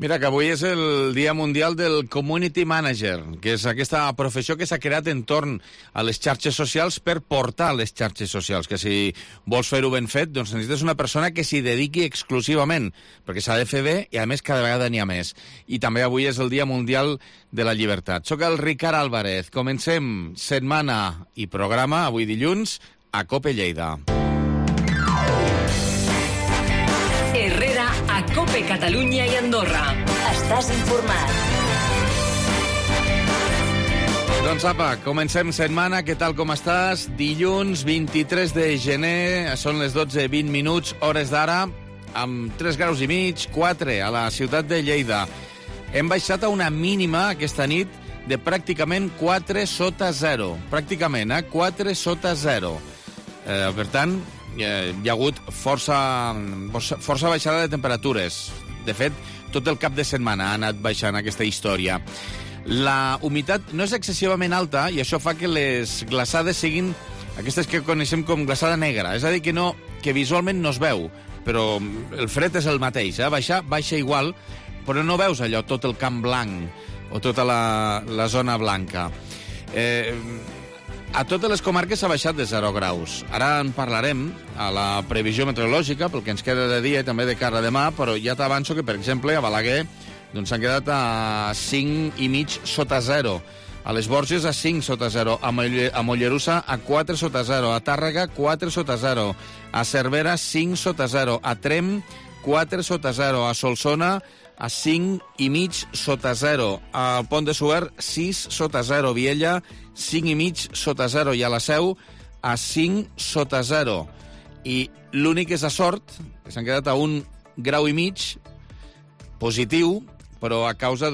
Mira, que avui és el Dia Mundial del Community Manager, que és aquesta professió que s'ha creat entorn a les xarxes socials per portar les xarxes socials, que si vols fer-ho ben fet, doncs necessites una persona que s'hi dediqui exclusivament, perquè s'ha de fer bé i, a més, cada vegada n'hi ha més. I també avui és el Dia Mundial de la Llibertat. Soc el Ricard Álvarez. Comencem setmana i programa, avui dilluns, a COPE Lleida. Herrera a COPE Catalunya i Andorra. Estàs informat. Doncs apa, comencem setmana. Què tal, com estàs? Dilluns 23 de gener, són les 12:20 minuts, hores d'ara, amb 3 graus i mig, 4 a la ciutat de Lleida. Hem baixat a una mínima aquesta nit de pràcticament 4 sota 0. Pràcticament, 4 sota 0. Per tant, hi ha hagut força baixada de temperatures. De fet, tot el cap de setmana ha anat baixant aquesta història. La humitat no és excessivament alta i això fa que les glaçades siguin aquestes que coneixem com glaçada negra. És a dir, que visualment no es veu, però el fred és el mateix. Baixa igual, però no veus allò, tot el camp blanc o tota la zona blanca. A totes les comarques s'ha baixat de 0 graus. Ara en parlarem a la previsió meteorològica, pel que ens queda de dia i també de cara a demà, però ja t'avanço que, per exemple, a Balaguer s'han quedat a 5,5 sota 0. A les Borges a 5 sota 0. A Mollerussa a 4 sota 0. A Tàrrega 4 sota 0. A Cervera 5 sota 0. A Tremp 4 sota 0. A Solsona a 5,5 sota 0. Al Pont de Suert, 6 sota 0. Viella, 5,5 sota 0. I a la Seu, a 5 sota 0. I l'únic és a Sort, que s'han quedat a 1,5 graus positiu, però a causa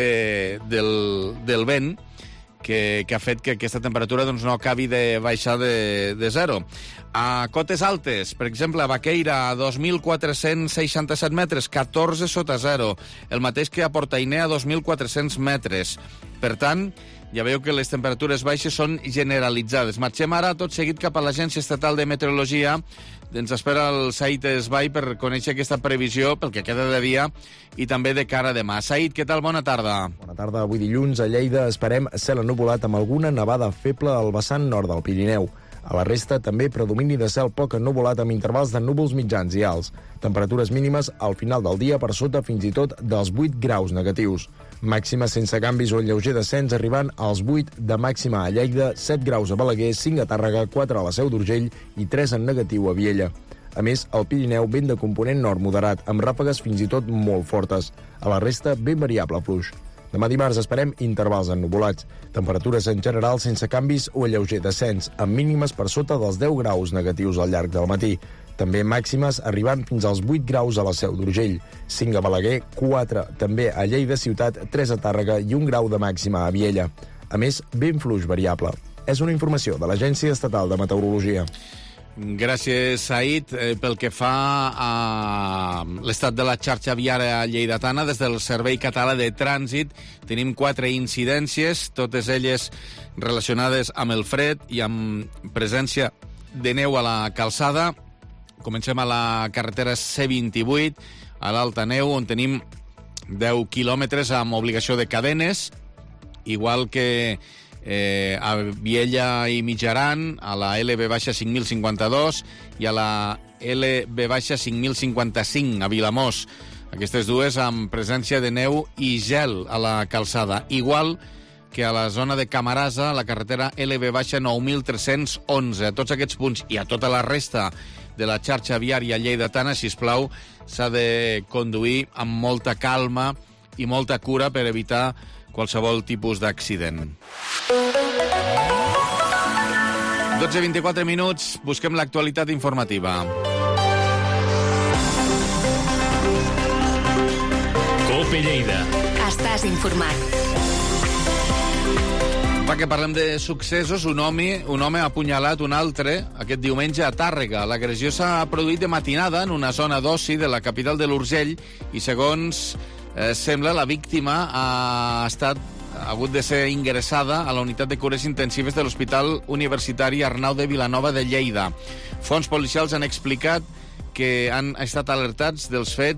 del vent, que ha fet que aquesta temperatura no acabi de baixar de 0. A cotes altes, per exemple, a Baqueira, a 2.467 metres, 14 sota 0. El mateix que a Portainer, a 2.400 metres. Per tant, ja veieu que les temperatures baixes són generalitzades. Marxem ara tot seguit cap a l'Agència Estatal de Meteorologia. Ens espera el Said Esbai per conèixer aquesta previsió pel que queda de dia i també de cara a demà. Said, què tal? Bona tarda. Bona tarda. Avui dilluns a Lleida esperem cel ennuvolat amb alguna nevada feble al vessant nord del Pirineu. A la resta també predomini de cel poc ennuvolat amb intervals de núvols mitjans i alts. Temperatures mínimes al final del dia per sota fins i tot dels 8 graus negatius. Màxima sense canvis o lleuger descens arribant als 8 de màxima a Lleida, 7 graus a Balaguer, 5 a Tàrrega, 4 a la Seu d'Urgell i 3 en negatiu a Viella. A més, al Pirineu vent de component nord moderat, amb ràfegues fins i tot molt fortes. A la resta, ben variable fluix. Demà dimarts esperem intervals ennuvolats. Temperatures en general sense canvis o lleuger descens, amb mínimes per sota dels 10 graus negatius al llarg del matí. També màximes arribant fins als 8 graus a la Seu d'Urgell, 5 a Balaguer, 4 també a Lleida ciutat, 3 a Tàrrega i 1 grau de màxima a Viella. A més, vent fluix variable. És una informació de l'Agència Estatal de Meteorologia. Gràcies, Said. Pel que fa a l'estat de la xarxa viària lleidatana, des del Servei Català de Trànsit tenim 4 incidències, totes elles relacionades amb el fred i amb presència de neu a la calçada. Comencem a la carretera C28, a l'Alta Neu, on tenim 10 quilòmetres amb obligació de cadenes, igual que a Viella i Mitjaran, a la LB-5052 i a la LB-5055 a Vilamós. Aquestes dues amb presència de neu i gel a la calçada, igual que a la zona de Camarasa, a la carretera LB-9311. A tots aquests punts i a tota la resta de la xarxa viària lleidatana, sisplau, s'ha de conduir amb molta calma i molta cura per evitar qualsevol tipus d'accident. 12:24 minuts, busquem l'actualitat informativa. COPE Lleida. Estàs informat. Va, que parlem de successos. Un home ha apunyalat un altre aquest diumenge a Tàrrega. L'agressió s'ha produït de matinada en una zona d'oci de la capital de l'Urgell i, segons sembla, la víctima ha hagut de ser ingressada a la unitat de cures intensives de l'Hospital Universitari Arnau de Vilanova de Lleida. Fonts policials han explicat que han estat alertats dels fets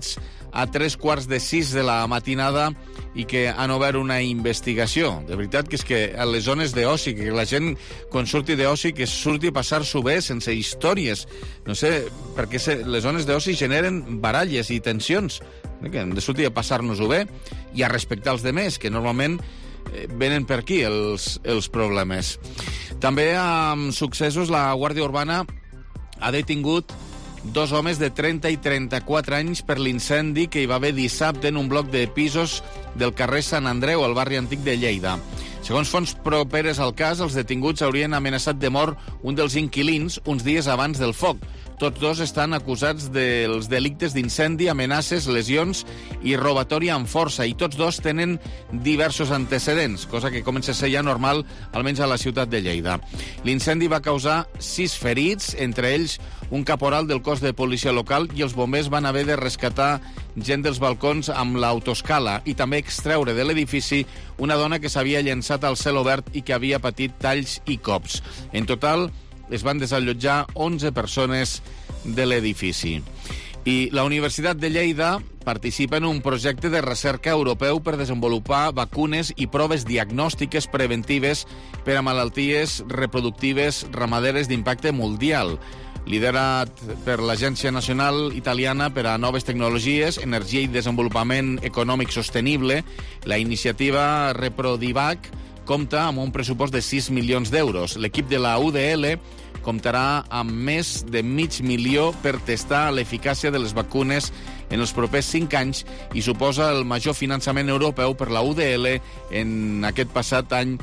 a 3:45 de la matinada i que han obert una investigació. De veritat que és que a les zones d'oci, que la gent, quan surti d'oci, que surti a passar-s'ho bé, sense històries. No sé, perquè les zones d'oci generen baralles i tensions, que hem de sortir a passar-nos-ho bé i a respectar els demés, que normalment venen per aquí els problemes. També amb successos, la Guàrdia Urbana ha detingut 2 homes de 30 i 34 anys per l'incendi que hi va haver dissabte en un bloc de pisos del carrer Sant Andreu, al barri antic de Lleida. Segons fonts properes al cas, els detinguts haurien amenaçat de mort un dels inquilins uns dies abans del foc. Tots dos estan acusats dels delictes d'incendi, amenaces, lesions i robatori amb força, i tots dos tenen diversos antecedents, cosa que comença a ser ja normal, almenys a la ciutat de Lleida. L'incendi va causar 6 ferits, entre ells un caporal del cos de policia local, i els bombers van haver de rescatar gent dels balcons amb l'autoscala i també extreure de l'edifici una dona que s'havia llançat al cel obert i que havia patit talls i cops. En total, es van desallotjar 11 persones de l'edifici. I la Universitat de Lleida participa en un projecte de recerca europeu per desenvolupar vacunes i proves diagnòstiques preventives per a malalties reproductives ramaderes d'impacte mundial. Liderat per l'Agència Nacional Italiana per a Noves Tecnologies, Energia i Desenvolupament Econòmic Sostenible, la iniciativa ReproDivac compta amb un pressupost de 6 milions d'euros. L'equip de la UDL comptarà amb més de $500,000 per testar l'eficàcia de les vacunes en els propers 5 anys i suposa el major finançament europeu per la UDL en aquest passat any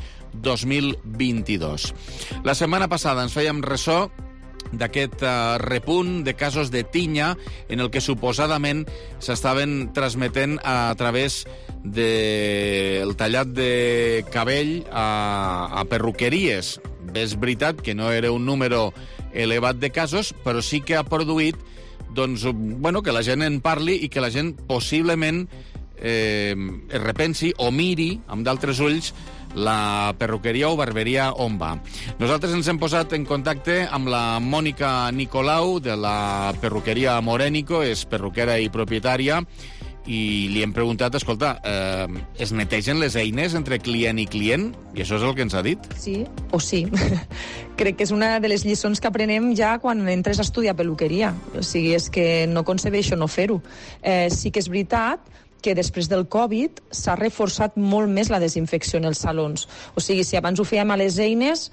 2022. La setmana passada ens fèiem ressò d'aquest repunt de casos de tinya en el que suposadament s'estaven transmetent a través del tallat de cabell a perruqueries. És veritat que no era un número elevat de casos, però sí que ha produït que la gent en parli i que la gent possiblement es repensi o miri amb d'altres ulls la perruqueria o barberia on va. Nosaltres ens hem posat en contacte amb la Mònica Nicolau de la perruqueria Morénico, és perruquera i propietària, i li hem preguntat, escolta, es netegen les eines entre client i client? I això és el que ens ha dit. Sí o sí. Crec que és una de les lliçons que aprenem ja quan entres a estudiar peluqueria. O sigui, és que no concebeixo no fer-ho. Sí que és veritat que després del Covid s'ha reforçat molt més la desinfecció en els salons. O sigui, si abans ho fèiem a les eines,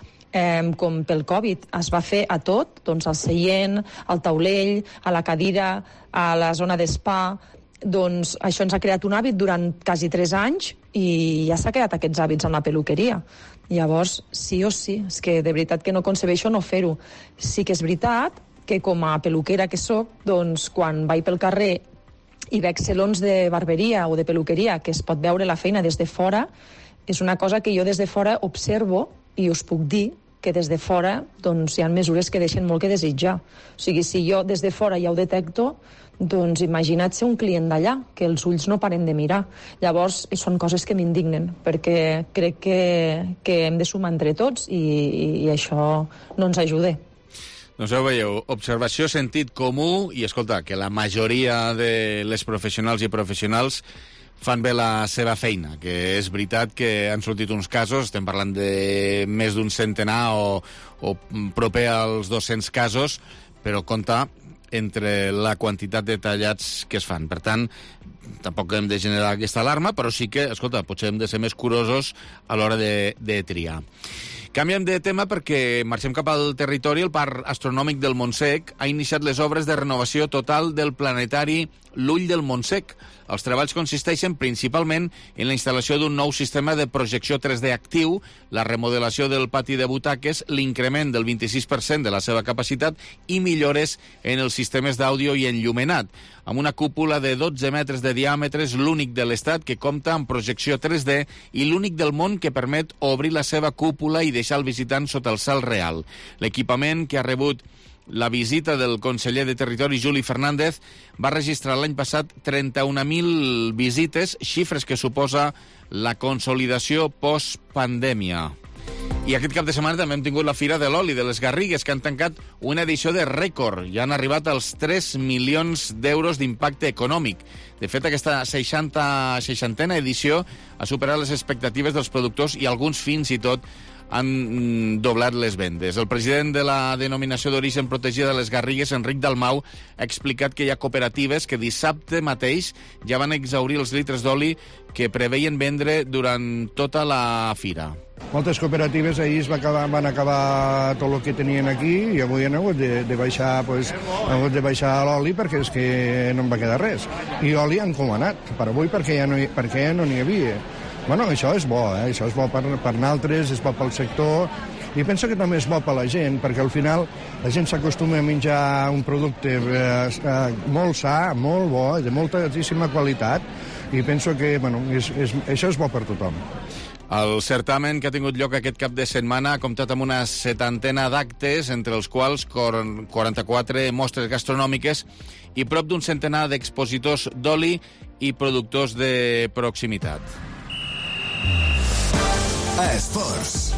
com pel Covid es va fer a tot, doncs al seient, al taulell, a la cadira, a la zona d'espa, doncs això ens ha creat un hàbit durant quasi 3 anys i ja s'ha creat aquests hàbits en la peluqueria. Llavors, sí o sí, és que de veritat que no concebeixo no fer-ho. Sí que és veritat que com a peluquera que soc, doncs quan vaig pel carrer i veig salons de barberia o de peluqueria que es pot veure la feina des de fora, és una cosa que jo des de fora observo i us puc dir que des de fora doncs, hi ha mesures que deixen molt que desitjar. O sigui, si jo des de fora ja ho detecto, doncs imagina't ser un client d'allà, que els ulls no paren de mirar. Llavors, són coses que m'indignen, perquè crec que hem de sumar entre tots i això no ens ajuda. Doncs ja ho veieu, observació, sentit comú, i escolta, que la majoria de les professionals i professionals fan bé la seva feina, que és veritat que han sortit uns casos, estem parlant de més d'un centenar o proper als 200 casos, però compta entre la quantitat de tallats que es fan. Per tant, tampoc hem de generar aquesta alarma, però sí que, escolta, potser hem de ser més curosos a l'hora de triar. Canviem de tema perquè marxem cap al territori. El Parc Astronòmic del Montsec ha iniciat les obres de renovació total del planetari L'Ull del Montsec. Els treballs consisteixen principalment en la instal·lació d'un nou sistema de projecció 3D actiu, la remodelació del pati de butaques, l'increment del 26% de la seva capacitat i millores en els sistemes d'àudio i enllumenat. Amb una cúpula de 12 metres de diàmetre, és l'únic de l'Estat que compta amb projecció 3D i l'únic del món que permet obrir la seva cúpula i deixar el visitant sota el cel real. L'equipament, que ha rebut la visita del conseller de Territori, Juli Fernández, va registrar l'any passat 31.000 visites, xifres que suposa la consolidació post-pandèmia. I aquest cap de setmana també hem tingut la Fira de l'Oli de les Garrigues, que han tancat una edició de rècord i han arribat als 3 milions d'euros d'impacte econòmic. De fet, aquesta 60a edició ha superat les expectatives dels productors i alguns fins i tot han doblat les vendes. El president de la denominació d'origen protegida de les Garrigues, Enric Dalmau, ha explicat que hi ha cooperatives que dissabte mateix ja van exhaurir els litres d'oli que preveien vendre durant tota la fira. Moltes cooperatives ahir van acabar tot el que tenien aquí i avui han hagut de baixar, l'oli perquè és que no en va quedar res. I oli han comanat per avui perquè ja no n'hi havia. Bueno, això és bo, això és bo per nosaltres, és bo pel sector, i penso que també és bo per la gent, perquè al final la gent s'acostuma a menjar un producte molt sa, molt bo, de moltíssima qualitat, i penso que això és bo per tothom. El certamen que ha tingut lloc aquest cap de setmana ha comptat amb una 70 d'actes, entre els quals 44 mostres gastronòmiques i prop d'un centenar d'expositors d'oli i productors de proximitat. Esports.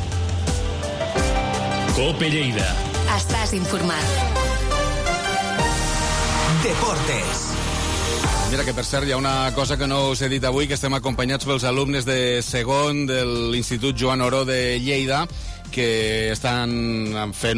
Cope Lleida. Estàs informat. Deportes. Mira que, per cert, hi ha una cosa que no us he dit avui, que estem acompanyats pels alumnes de segon de l'Institut Joan Oró de Lleida, que estan fent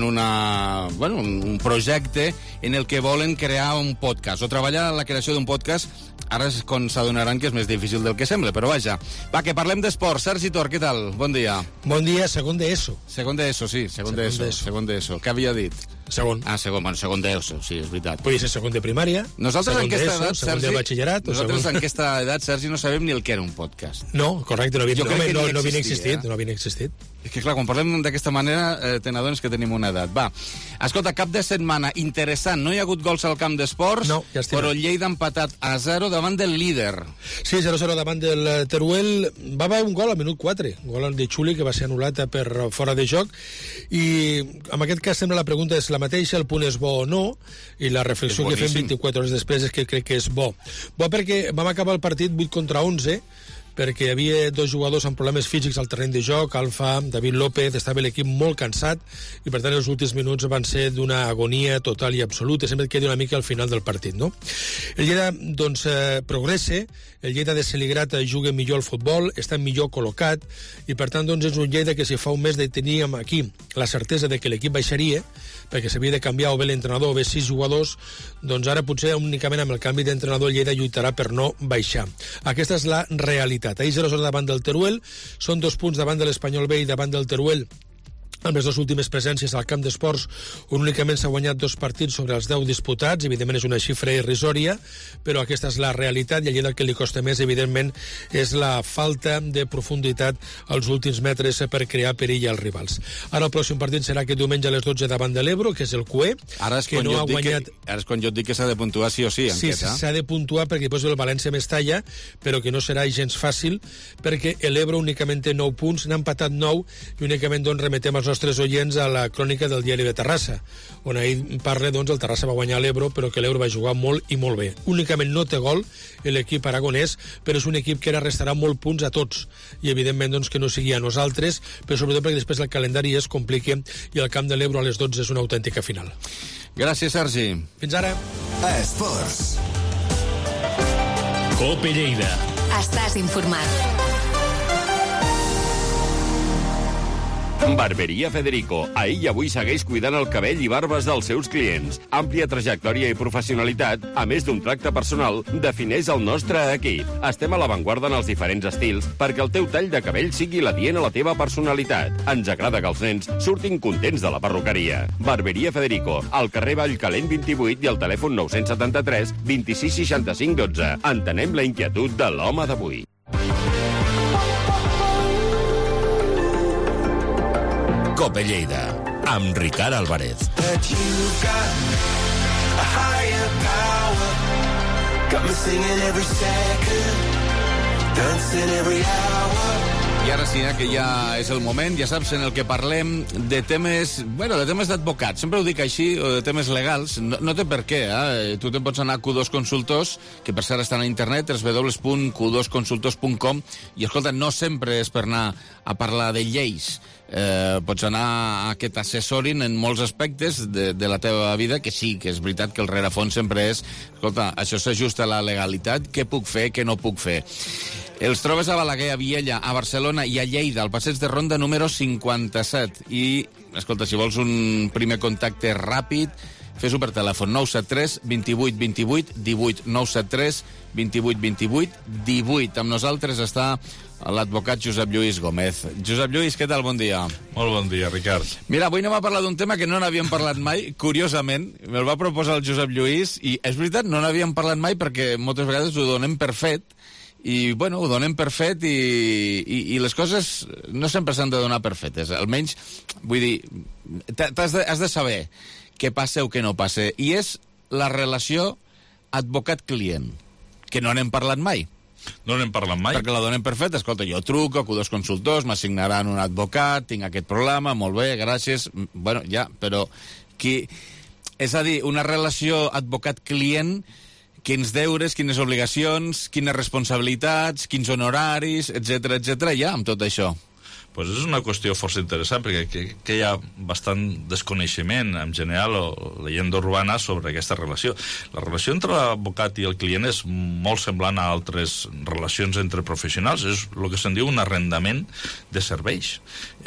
un projecte en el que volen crear un podcast, o treballar en la creació d'un podcast. Ara és quan s'adonaran que és més difícil del que sembla, però vaja. Va, que parlem d'esport. Sergi Tor, què tal? Bon dia. Bon dia, segon d'ESO. Segon d'ESO, sí, segon d'ESO. Què havia dit? Segon. Ah, segon d'ESO, sí, és veritat. Podria ser segon de primària, nosaltres segon d'ESO, segon Sergi, de batxillerat... Nosaltres en aquesta edat, Sergi, no sabem ni el que era un podcast. No, correcte, no havien existit. És que, clar, quan parlem d'aquesta manera, te n'adones que tenim una edat. Va, escolta, cap de setmana interessant. No hi ha hagut gols al camp d'esports, no, ja però el Lleida ha empatat a 0 davant del líder. Sí, 0-0 davant del Teruel. Va haver un gol al minut 4, gol de Xuli, que va ser anul·lat per fora de joc. I en aquest cas sempre la pregunta és la mateixa, el punt és bo o no, i la reflexió que fem 24 hores després és que crec que és bo. Bo perquè vam acabar el partit 8-11, perquè hi havia dos jugadors amb problemes físics al terreny de joc, Alfa, David López, estava l'equip molt cansat, i per tant els últims minuts van ser d'una agonia total i absoluta, sempre et queda una mica al final del partit, no? El Lleida, doncs, progressa, el Lleida de Celigrat juga millor al futbol, està millor col·locat, i per tant, doncs, és un Lleida que si fa un mes teníem aquí la certesa de que l'equip baixaria, perquè s'havia de canviar o bé l'entrenador o bé 6 jugadors, doncs ara potser únicament amb el canvi d'entrenador el Lleida lluitarà per no baixar. Aquesta és la realitat. Ahir 0-0 davant del Teruel, són 2 punts davant de l'Espanyol B i davant del Teruel, amb les dues últimes presències al camp d'esports, on únicament s'ha guanyat 2 partits sobre els 10 disputats. Evidentment és una xifra irrisòria, però aquesta és la realitat, i allà el que li costa més, evidentment, és la falta de profunditat als últims metres per crear perill als rivals. Ara el pròxim partit serà aquest diumenge a les 12 davant de l'Ebro, que és el QE, ara és que no ha guanyat... Ara és quan jo et dic que s'ha de puntuar sí o sí. Sí, s'ha de puntuar perquè després el València Mestalla, però que no serà gens fàcil, perquè l'Ebro únicament té 9 punts, n'ha empatat 9, i únicament doncs remetem als nostres oients a la crònica del diari de Terrassa, on ahir parla, doncs, el Terrassa va guanyar l'Ebro, però que l'Ebro va jugar molt i molt bé. Únicament no té gol l'equip aragonès, però és un equip que ara restarà molt punts a tots, i evidentment doncs, que no sigui a nosaltres, però sobretot perquè després el calendari es compliqui i el camp de l'Ebro a les 12 és una autèntica final. Gràcies, Sergi. Fins ara. Esports. Cope Lleida. Estàs informat. Barberia Federico. Ahir i avui segueix cuidant el cabell i barbes dels seus clients. Àmplia trajectòria i professionalitat, a més d'un tracte personal, defineix el nostre equip. Estem a l'avantguarda en els diferents estils perquè el teu tall de cabell sigui l'adient a la teva personalitat. Ens agrada que els nens surtin contents de la perruqueria. Barberia Federico, al carrer Vallcalent 28 i al telèfon 973 26 65 12. Entenem la inquietud de l'home d'avui. Cope Lleida, amb Ricard Álvarez. I ara sí, que ja és el moment, ja saps, en el que parlem de temes, de temes d'advocats. Sempre ho dic així, o de temes legals. No té per què, Tu te'n pots anar a Q2 Consultors, que per cert estan a internet, www.q2consultors.com, i escolta, no sempre és per anar a parlar de lleis. Pots anar a que t'assessorin en molts aspectes de la teva vida, que sí, que és veritat que el rerefons sempre és, escolta, això s'ajusta a la legalitat, què puc fer, què no puc fer. Els trobes a Balaguer, a Viella, a Barcelona i a Lleida, al passeig de Ronda número 57. I, escolta, si vols un primer contacte ràpid, fes-ho per telèfon 973 28 28 18 973 28 28 18. Amb nosaltres està l'advocat Josep Lluís Gómez. Josep Lluís, què tal? Bon dia. Molt bon dia, Ricard. Mira, avui anem a parlar d'un tema que no n'havíem parlat mai, curiosament, me'l va proposar el Josep Lluís, i és veritat, no n'havíem parlat mai perquè moltes vegades ho donem per fet, i, bueno, ho donem per fet i les coses no sempre s'han de donar per fetes. Almenys, vull dir, has de saber què passa o què no passa. I és la relació advocat-client, que no n'hem parlat mai. No n'hem parlat mai. Perquè la donem per fet. Escolta, jo truco, acudo als consultors, m'assignaran un advocat, tinc aquest problema, molt bé, gràcies. Bueno, ja, però... És a dir, una relació advocat-client, quins deures, quines obligacions, quines responsabilitats, quins honoraris, etc hi ha amb tot això? Pues és una qüestió força interessant, perquè que hi ha bastant desconeixement, en general, o llegenda urbana, sobre aquesta relació. La relació entre l'advocat i el client és molt semblant a altres relacions entre professionals. És el que se'n diu un arrendament de serveis.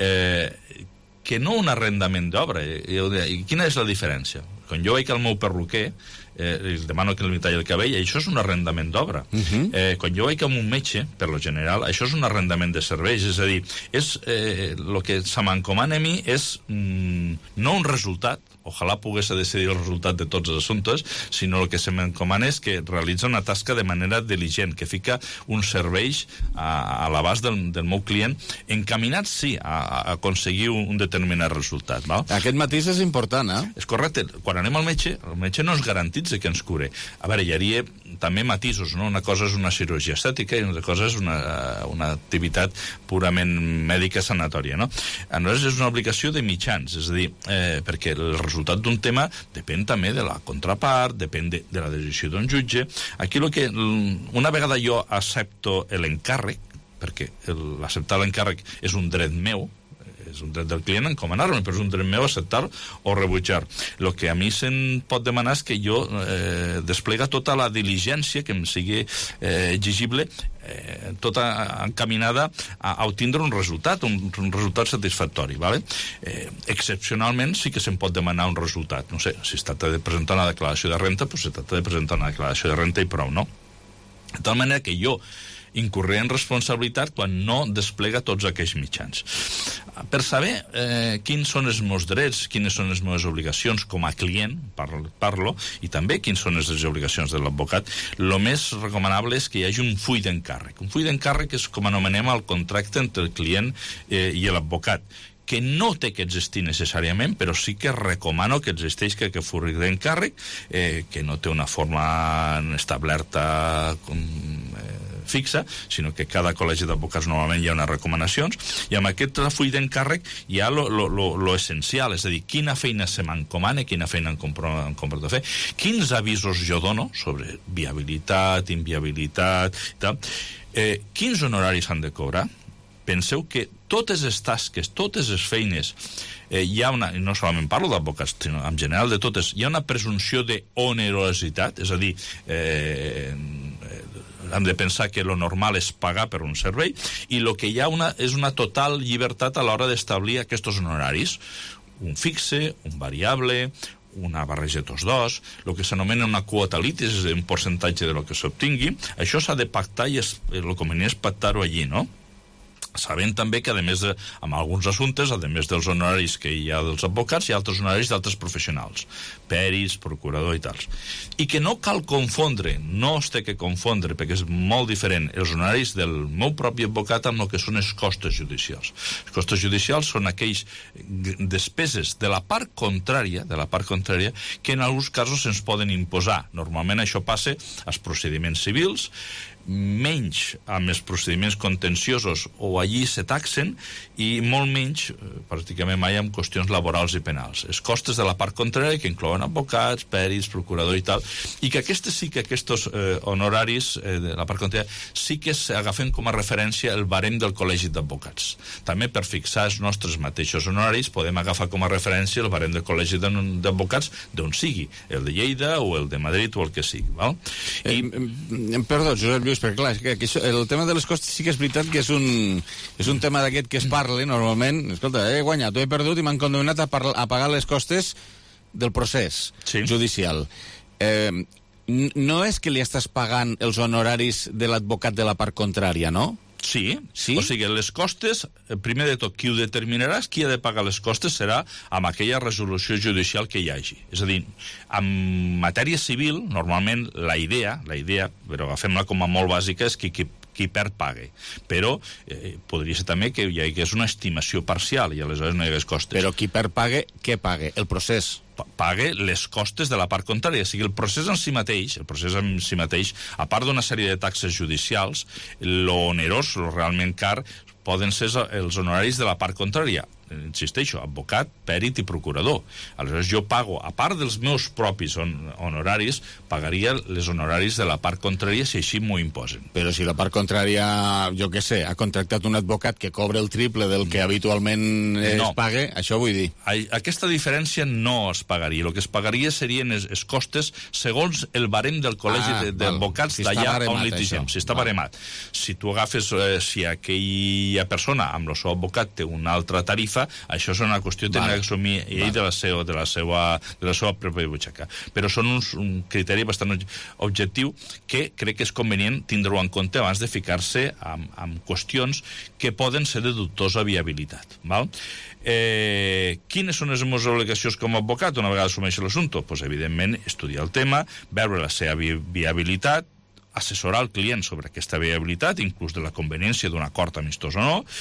Que no un arrendament d'obra. I quina és la diferència? Quan jo vaig al meu perruquer, li demano que li talli el cabell, això és un arrendament d'obra. Quan jo vaig amb un metge, per lo general, això és un arrendament de serveis. És a dir, el que se m'encomana a mi és no un resultat, ojalà pogués decidir el resultat de tots els assumptes, sinó el que se m'encomana és que realitza una tasca de manera diligent, que fica uns serveis a l'abast del meu client, encaminats, sí, a aconseguir un determinat resultat. Val? Aquest matís és important, eh? És correcte. Quan anem al metge, el metge no ens garantitza que ens cure. A veure, hi hauria també matisos, no? Una cosa és una cirurgia estètica i una cosa és una activitat purament mèdica sanatòria, no? A nosaltres és una obligació de mitjans, és a dir, perquè el resultat d'un tema depèn també de la contrapart, depèn de la decisió d'un jutge. Aquí una vegada jo accepto l'encàrrec, perquè l'acceptar l'encàrrec és un dret meu, és un dret del client encomanar-me, però és un dret meu acceptar o rebutjar. El que a mi se'n pot demanar és que jo desplega tota la diligència que em sigui exigible, tota encaminada a obtindre un resultat satisfactori, ¿vale? Excepcionalment sí que se'n pot demanar un resultat. No sé, si es tracta de presentar una declaració de renta, doncs se tracta de presentar una declaració de renta i prou, no? De tal manera que jo incorrer en responsabilitat quan no desplega tots aquells mitjans. Per saber quins són els meus drets, quines són les meves obligacions com a client, parlo, i també quins són les obligacions de l'advocat, el més recomanable és que hi hagi un full d'encàrrec. Un full d'encàrrec és com anomenem el contracte entre el client i l'advocat, que no té que existir necessàriament, però sí que recomano que existeix que full d'encàrrec, que no té una forma establerta fixa, sinó que cada col·legi d'advocats normalment hi ha unes recomanacions, i amb aquest full d'encàrrec hi ha lo essencial, és a dir, quina feina se m'encomana, quina feina em compro de fer, quins avisos jo dono sobre viabilitat, inviabilitat, tal, quins honoraris han de cobrar. Penseu que totes les tasques, totes les feines, hi ha una, i no solament parlo d'advocats, sinó en general de totes, hi ha una presumpció d'onerositat, és a dir, hem de pensar que lo normal és pagar per un servei, i el que hi ha és una total llibertat a l'hora d'establir aquests honoraris, un fixe, un variable, una barreja de tots dos, el que s'anomena una quota litis, és un percentatge de lo que s'obtingui. Això s'ha de pactar i el convenient és pactar-ho allí, no? Sabent també que, a més, en alguns assumptes, a més dels honoraris que hi ha dels advocats, hi ha altres honoraris d'altres professionals, peris, procurador i tals. I que no cal confondre, no es té que confondre, perquè és molt diferent, els honoraris del meu propi advocat amb el que són els costos judicials. Els costos judicials són aquells despeses de la part contrària, que en alguns casos se'ns poden imposar. Normalment això passa als procediments civils, menys amb els procediments contenciosos o allí se taxen i molt menys, pràcticament mai, amb qüestions laborals i penals. Els costes de la part contrària, que inclouen advocats, pèrits, procurador i tal, i que aquests honoraris de la part contrària sí que s'agafen com a referència el barem del Col·legi d'Advocats. També per fixar els nostres mateixos honoraris podem agafar com a referència el barem del Col·legi d'Advocats d'on sigui, el de Lleida o el de Madrid o el que sigui, val? Perdó, Josep Lluís, perquè clar, que el tema de les costes sí que és veritat que és un tema d'aquest que es parla normalment. Escolta, he guanyat, he perdut i m'han condemnat a pagar les costes del procés judicial. No és que li estàs pagant els honoraris de l'advocat de la part contrària, no? Sí? O sigui, les costes, primer de tot, qui ho determinarà, qui ha de pagar les costes serà amb aquella resolució judicial que hi hagi. És a dir, en matèria civil, normalment la idea, però agafem-la com a molt bàsica, és que qui perd pague. Però podria ser també que hi hagués una estimació parcial i aleshores no hi hagués costes. Però qui perd pague, què pague? El procés? Pague les costes de la part contrària. O sigui, el procés en si mateix, a part d'una sèrie de taxes judicials, lo onerós, lo realment car, poden ser els honoraris de la part contrària. Insisteixo, advocat, pèrit i procurador. Aleshores jo pago, a part dels meus propis honoraris, pagaria les honoraris de la part contrària si així m'ho imposen. Però si la part contrària, jo què sé, ha contractat un advocat que cobra el triple del que habitualment es pague, això vull dir. Aquesta diferència no es pagaria. El que es pagaria serien els costes segons el barem del Col·legi d'Advocats d'allà on litigem. Si està baremat. Si tu agafes, si aquella persona amb el seu advocat té una altra tarifa, això és una qüestió que d'assumir ell de la seva pròpia butxaca. Però són un criteri bastant objectiu que crec que és convenient tindre-ho en compte abans de ficar-se amb qüestions que poden ser de dubtosa viabilitat. Val? Quines són les meves obligacions com a advocat una vegada assumeixo l'assumpte? Pues, evidentment, estudiar el tema, veure la seva viabilitat, assessorar el client sobre aquesta viabilitat, inclús de la conveniència d'un acord amistós o no,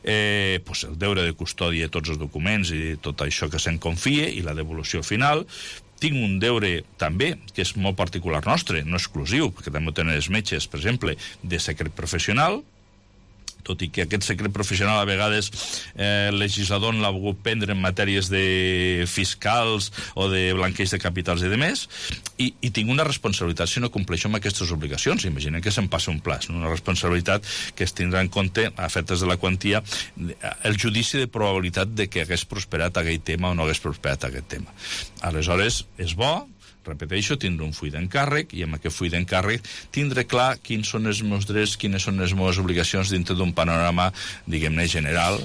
el deure de custòdia de tots els documents i tot això que se'n confia i la devolució final. Tinc un deure també, que és molt particular nostre, no exclusiu, perquè també ho tenen els metges, per exemple, de secret professional, tot i que aquest secret professional a vegades el legislador l'ha volgut prendre en matèries de fiscals o de blanqueig de capitals i demés, i tinc una responsabilitat si no compleixo amb aquestes obligacions. Imaginem que se'm passa un plaç, una responsabilitat que es tindrà en compte, a efectes de la quantia, el judici de probabilitat de que hagués prosperat aquell tema o no hagués prosperat aquest tema. Aleshores, és bo, repeteixo, tindre un full d'encàrrec i amb aquest full d'encàrrec tindre clar quins són els meus drets, quines són les meves obligacions dintre d'un panorama, diguem-ne, general.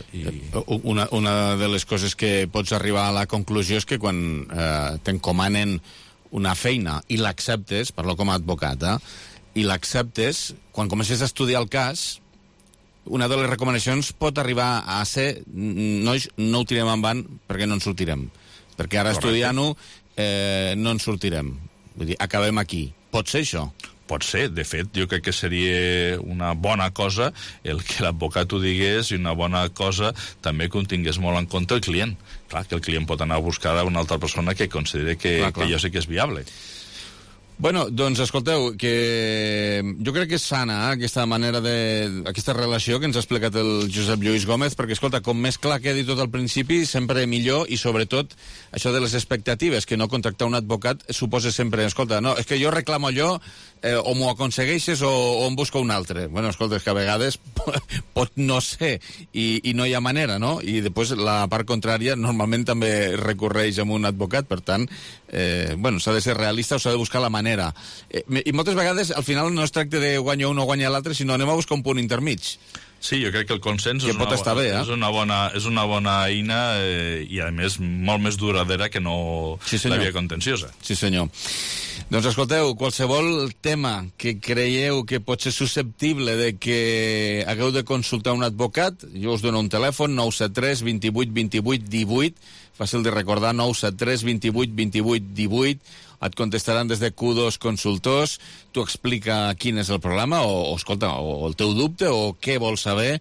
Una de les coses que pots arribar a la conclusió és que quan t'encomanen una feina i l'acceptes, parlo com a advocat, i l'acceptes, quan comences a estudiar el cas, una de les recomanacions pot arribar a ser nois, no ho tirem en van perquè no en sortirem. Perquè ara estudiant-ho no en sortirem. Vull dir, acabem aquí. Pot ser això? Pot ser. De fet, jo crec que seria una bona cosa el que l'advocat ho digués i una bona cosa també que ho tingués molt en compte el client. Clar, que el client pot anar a buscar a una altra persona que consideri que jo sé que és viable. Bueno, doncs escolteu, que jo crec que és sana aquesta manera aquesta relació que ens ha explicat el Josep Lluís Gómez, perquè, escolta, com més clar quedi tot al principi, sempre millor, i sobretot això de les expectatives, que no contractar un advocat suposa sempre, escolta, no, és que jo reclamo allò, o m'ho aconsegueixes o em busco un altre. Bueno, escolta, és que a vegades pot no ser, i no hi ha manera, no? I després la part contrària normalment també recorreix amb un advocat, per tant, s'ha de ser realista o s'ha de buscar la manera. I moltes vegades, al final, no es tracta de guanyar un o guanyar l'altre, sinó anem a buscar un punt intermig. Sí, jo crec que el consens és una bona eina i, a més, molt més duradera que no la via contenciosa. Sí, senyor. Doncs escolteu, qualsevol tema que creieu que pot ser susceptible de que hagueu de consultar un advocat, jo us dono un telèfon, 973 28 28 18, fàcil de recordar, 973 28 28 18, et contestaran des de Q2 Consultors, t'ho explica quin és el problema, o escolta, o el teu dubte, o què vols saber,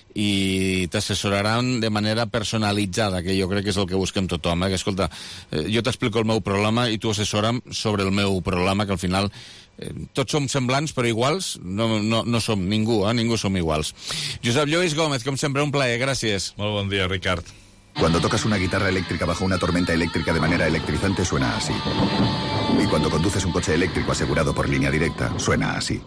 i t'assessoraran de manera personalitzada, que jo crec que és el que busquem tothom, que escolta, jo t'explico el meu problema i tu assessora'm sobre el meu problema, que al final Tots som semblants, però iguals no som ningú, ningú som iguals. Josep Lluís Gómez, com sempre, un plaer, gràcies. Molt bon dia, Ricard. Cuando tocas una guitarra eléctrica bajo una tormenta eléctrica de manera electrizante suena así. Y cuando conduces un coche eléctrico asegurado por Línea Directa, suena así.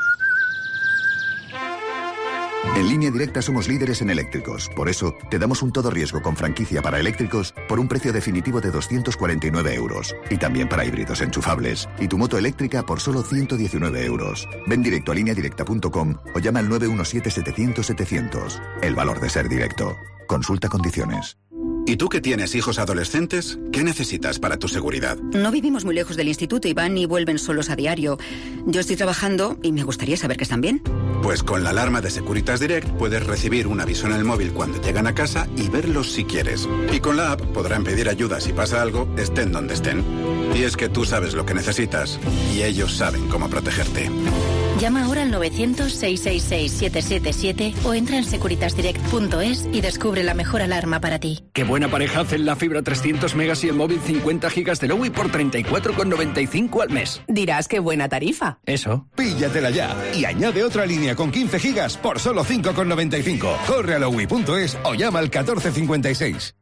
En Línea Directa somos líderes en eléctricos. Por eso, te damos un todo riesgo con franquicia para eléctricos por un precio definitivo de 249 euros. Y también para híbridos enchufables. Y tu moto eléctrica por solo 119 euros. Ven directo a lineadirecta.com o llama al 917-700-700. El valor de ser directo. Consulta condiciones. ¿Y tú que tienes hijos adolescentes? ¿Qué necesitas para tu seguridad? No vivimos muy lejos del instituto y van y vuelven solos a diario. Yo estoy trabajando y me gustaría saber que están bien. Pues con la alarma de Securitas Direct puedes recibir un aviso en el móvil cuando llegan a casa y verlos si quieres. Y con la app podrán pedir ayuda si pasa algo, estén donde estén. Y es que tú sabes lo que necesitas y ellos saben cómo protegerte. Llama ahora al 900-666-777 o entra en securitasdirect.es y descubre la mejor alarma para ti. Qué buena pareja hacen la fibra 300 megas y el móvil 50 gigas de Lowy por 34,95 al mes. Dirás qué buena tarifa. Eso. Píllatela ya y añade otra línea con 15 gigas por solo 5,95. Corre a lowy.es o llama al 1456.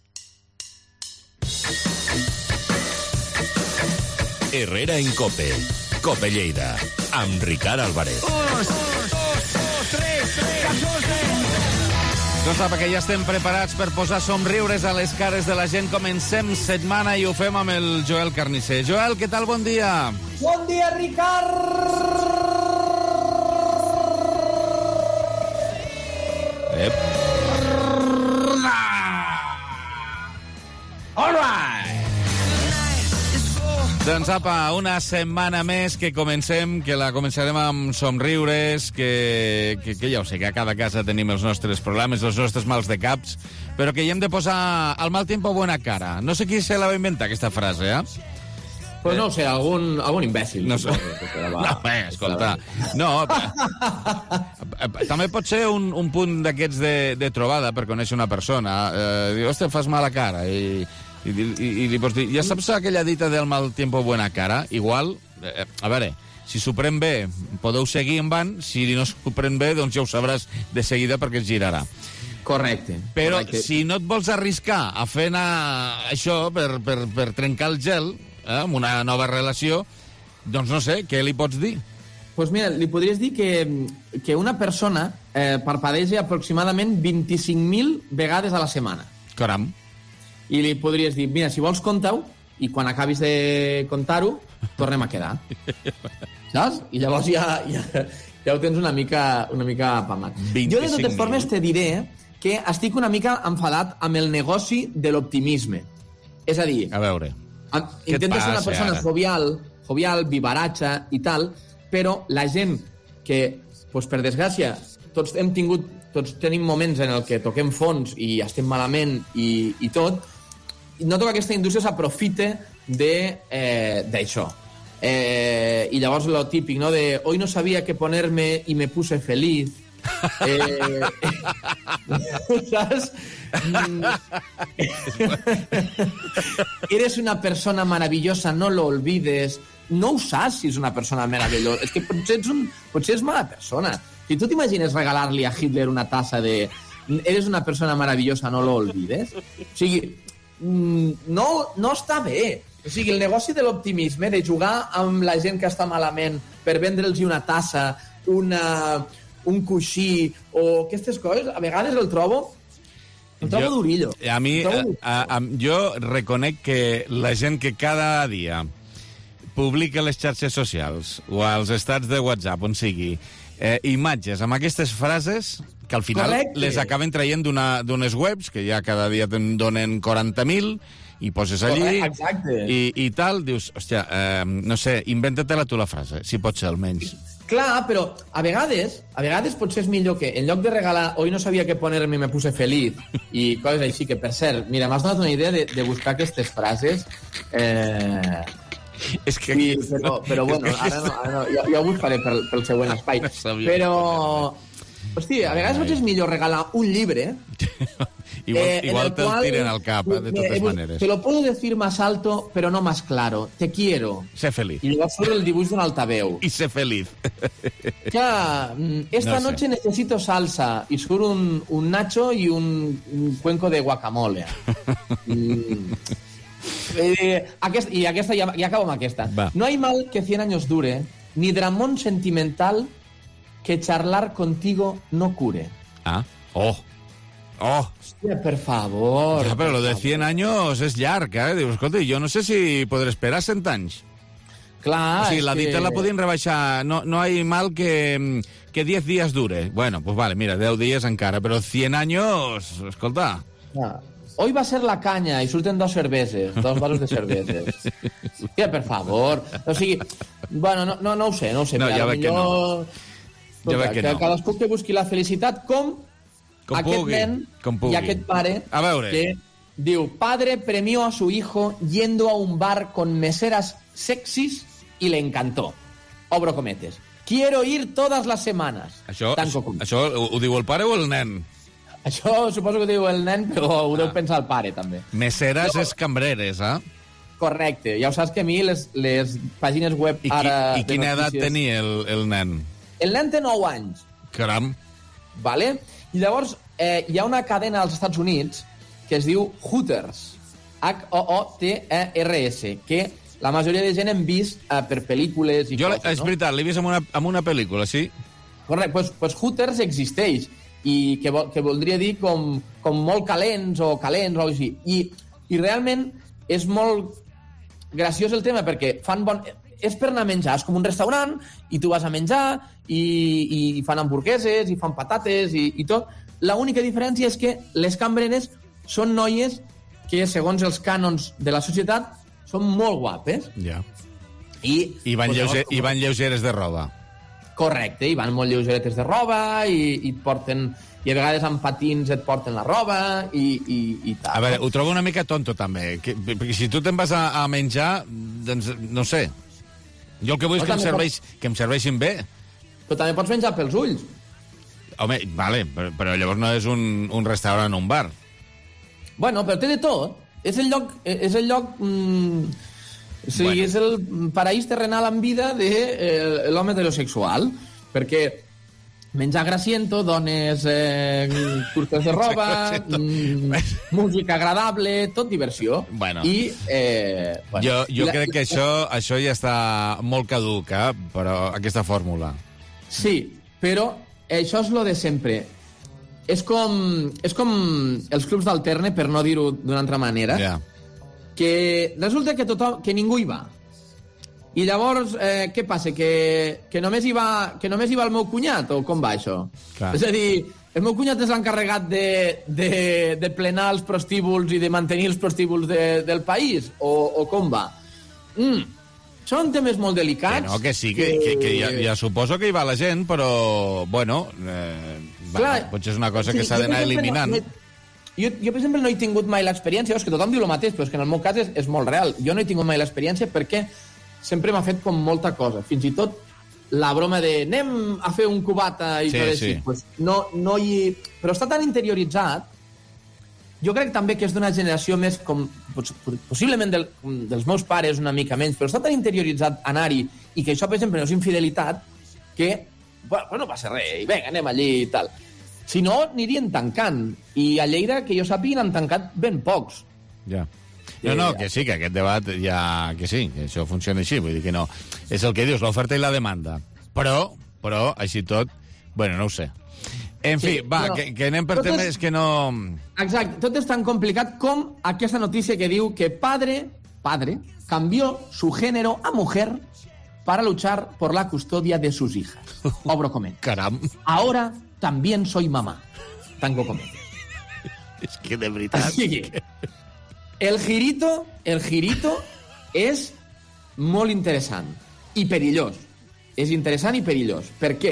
Herrera en COPE. COPE Lleida. Amb Ricard Álvarez. Doncs apa, que ja estem preparats per posar somriures a les cares de la gent. Comencem setmana i ho fem amb el Joel Carnicer. Joel, què tal? Bon dia. Bon dia, Ricard. All right. Doncs apa, una setmana més que comencem, que la començarem amb somriures, que ja ho sé, que a cada casa tenim els nostres problemes, els nostres mals de caps, però que hi hem de posar al mal tiempo buena cara. No sé qui se la va inventar, aquesta frase, Pues no ho sé, algun imbècil. No sé. Escolta. No, també pot ser un punt d'aquests de trobada per conèixer una persona. Diu, hòstia, fas mala cara, i li pots dir, ja saps aquella dita del mal tiempo buena cara? Igual, a veure, si s'ho pren bé, podeu seguir en van, si no s'ho pren bé, doncs ja ho sabràs de seguida perquè es girarà. Correcte. Però si no et vols arriscar a fer anar això per trencar el gel, amb una nova relació, doncs no sé, què li pots dir? Doncs mira, li podries dir que una persona parpadeja aproximadament 25.000 vegades a la setmana. Caram. I li podries dir, mira, si vols, compta-ho, i quan acabis de comptar-ho, tornem a quedar. Saps? I llavors ja ho tens una mica apamat. Jo, de totes formes, te diré que estic una mica enfadat amb el negoci de l'optimisme. És a dir... A veure... Intento ser una persona jovial, vivaratxa i tal, però la gent que, doncs, per desgràcia, tots tenim moments en el que toquem fons i estem malament i tot, noto que aquesta indústria s'aprofita d'això. I llavors lo típic, no?, de hoy no sabía qué ponerme y me puse feliz. ¿Sabes? Eres una persona maravillosa, no lo olvides. No ho saps si és una persona meravellosa. És que potser és mala persona. Si tu t'imagines regalar-li a Hitler una tassa de eres una persona maravillosa, no lo olvides. O sigui, no està bé. O sigui, el negoci de l'optimisme, de jugar amb la gent que està malament per vendre'ls una tassa, un coixí o aquestes coses, a vegades el trobo durillo. A mi, jo reconec que la gent que cada dia publica a les xarxes socials o als estats de WhatsApp, on sigui, imatges amb aquestes frases que al final les acaben traient d'unes webs que ja cada dia te'n donen 40.000 i poses allí i tal, dius, hòstia, no sé, inventa-te-la tu la frase, si pot ser almenys. Clar, però a vegades potser és millor que en lloc de regalar hoy no sabia què ponerme me puse feliz i coses així, que per cert, mira, m'has donat una idea de buscar aquestes frases és que... Però bueno, ara no, ja ho buscaré pel següent espai. Però, hosti, a vegades potser és millor regalar un llibre Igual te'l tiren al cap, de totes maneres. Te lo puedo decir más alto, pero no más claro. Te quiero. Sé feliz. I llavors surt el dibuix d'un altaveu. I sé feliz. Clar, esta noche necesito salsa. I surt un nacho i un cuenco de guacamole. I aquesta, ja acabo amb aquesta. Va. No hay mal que 100 años dure, ni dramón sentimental que charlar contigo no cure. Ah, oh. Hòstia, per favor. Ja, però lo de 100 años és llarg, Dius, escolta, jo no sé si podré esperar 100 anys. Clar, o sigui, la dita la podien rebaixar. No hay mal que 10 días dure. Bueno, pues vale, mira, 10 días encara, però 100 años, escolta. Hoy va a ser la caña i surten dos vasos de cerveses. Hòstia, per favor. O sigui, bueno, no ho sé. No, ja veig que no. Ja veig que no. Cadascú que busqui la felicitat com aquest pugui, nen i aquest pare a veure. Que diu, padre premió a su hijo yendo a un bar con meseras sexys y le encantó. Obro cometes. Quiero ir todas las semanas. Això ho diu el pare o el nen? Això suposo que ho diu el nen, però ho deu pensar el pare, també. Meseres és cambreres, Correcte. Ja ho saps que a mi les pàgines web ara... I quina edat tenia el nen? El nen té 9 anys. Caram. Vale? I llavors hi ha una cadena als Estats Units que es diu Hooters. Hooters, que la majoria de gent hem vist per pel·lícules i coses, és veritat, l'he vist en una pel·lícula, sí? Correcte, doncs Hooters existeix i que voldria dir com molt calents o així. I realment és molt graciós el tema perquè fan és per anar a menjar, és com un restaurant i tu vas a menjar i fan hamburgueses i fan patates i tot. L'única diferència és que les cambreres són noies que, segons els cànons de la societat, són molt guapes. Ja. I van lleugeres de roba. Correcte, i van molt lleugeretes de roba i et porten... I a vegades amb patins et porten la roba i tal. A veure, ho trobo una mica tonto, també. Perquè si tu te'n vas a menjar, doncs, no sé. Jo el que vull és que em serveixin bé. Però també pots menjar pels ulls. Home, vale, però llavors no és un restaurant o un bar. Bueno, però té de tot. És el lloc... és el paraís terrenal en vida de l'home heterosexual. Perquè menjar grasiento, dones curtes de roba, música agradable, tot diversió. Bueno, bueno. Jo crec que això ja està molt caduc, però aquesta fórmula. Sí, però això és lo de sempre. És com els clubs d'alterne, per no dir-ho d'una altra manera, que resulta que ningú hi va. I llavors, què passa? Que només hi va el meu cunyat, o com va això? Clar. És a dir, el meu cunyat és l'encarregat de plenar els prostíbuls i de mantenir els prostíbuls del país, o com va? Són temes molt delicats. Que sí, que ja suposo que hi va la gent, però, bueno, potser és una cosa que s'ha d'anar eliminant. Jo, per exemple, no he tingut mai l'experiència, és que tothom diu el mateix, però és que en el meu cas és molt real. Jo no he tingut mai l'experiència perquè sempre m'ha fet com molta cosa. Fins i tot la broma de anem a fer un cubata i tot així. Pues no hi... Però està tan interioritzat. Jo crec també que és d'una generació més com... Possiblement dels meus pares una mica menys, però està tan interioritzat anar-hi i que això, per exemple, no és infidelitat que, bueno, no passa res, i vinga, anem allí i tal. Si no, anirien tancant. I a Lleida, que jo sàpiga, n'han tancat ben pocs. Ja. No, que sí, que aquest debat ja... Que sí, que això funciona així, vull dir que no. És el que dius, l'oferta i la demanda. Però, així tot, bueno, no ho sé. En fi, que anem per temes que no... Exacte, tot és tan complicat com aquesta notícia que diu que padre cambió su género a mujer para luchar por la custodia de sus hijas. Obro cometa. Caram. Ahora también soy mamá. Tango cometa. És que de veritat... Sí. El girito és molt interessant i perillós. És interessant i perillós. Per què?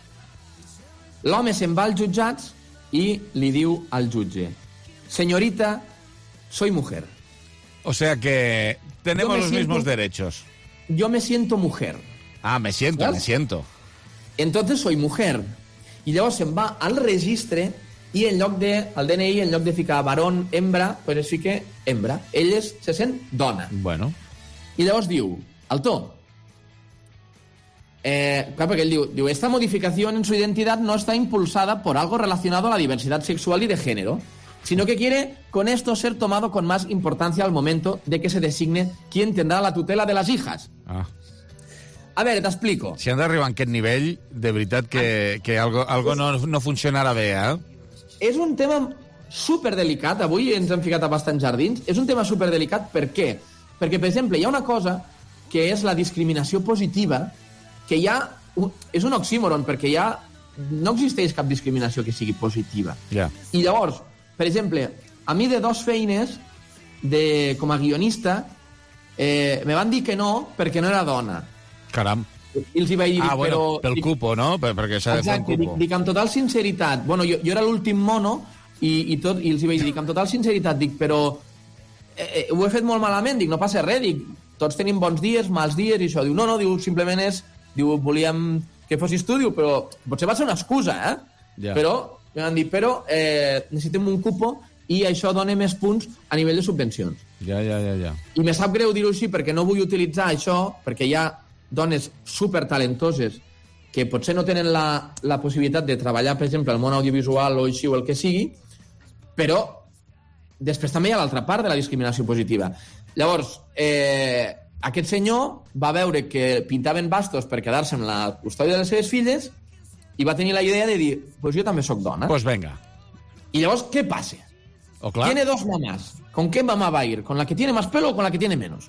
L'home se'n va als jutjats i li diu al jutge: señorita, soy mujer. O sea que tenemos los mismos derechos. Yo me siento mujer. Me siento. Entonces soy mujer. I llavors se'n va al registre i en lloc de, el DNI, en lloc de ficar varón, hembra, pues es fica hembra. Ell se sent dona. Bueno. I llavors diu, Alto, clar, perquè ell diu, esta modificación en su identidad no está impulsada por algo relacionado a la diversidad sexual y de género, sino que quiere con esto ser tomado con más importancia al momento de que se designe quién tendrá la tutela de las hijas. Ah. A veure, t'explico. Si han d'arribar a aquest nivell, de veritat que algo no funcionarà bé, És un tema superdelicat, avui ens hem ficat a bastants jardins, és un tema superdelicat, per què? Perquè, per exemple, hi ha una cosa que és la discriminació positiva, que hi ha... És un oxímoron, perquè no existeix cap discriminació que sigui positiva. Ja. I llavors, per exemple, a mi de 2 feines com a guionista me van dir que no perquè no era dona. Caram. I els hi vaig dir, bueno, pel cupo, no? Perquè s'ha de fer el cupo. Dic, amb total sinceritat, bueno, jo era l'últim mono i els hi vaig dir, amb total sinceritat, dic, però ho he fet molt malament, dic, no passa res, dic, tots tenim bons dies, mals dies, i això. Diu, no, diu, simplement diu, volíem que fossis tu, diu, però potser va ser una excusa, Ja. Però, em van dir, necessitem un cupo i això dona més punts a nivell de subvencions. Ja. I me sap greu dir-ho així perquè no vull utilitzar això, perquè hi ha dones supertalentoses que potser no tenen la possibilitat de treballar, per exemple, al món audiovisual o així o el que sigui, però després també hi ha l'altra part de la discriminació positiva. Llavors, aquest senyor va veure que pintaven bastos per quedar-se amb la custòdia de les seves filles i va tenir la idea de dir, pues jo també sóc dona. Pues venga. Y llavors, ¿qué pasa? Tiene 2 mamás. ¿Con qué mamá va a ir? ¿Con la que tiene más pelo o con la que tiene menos?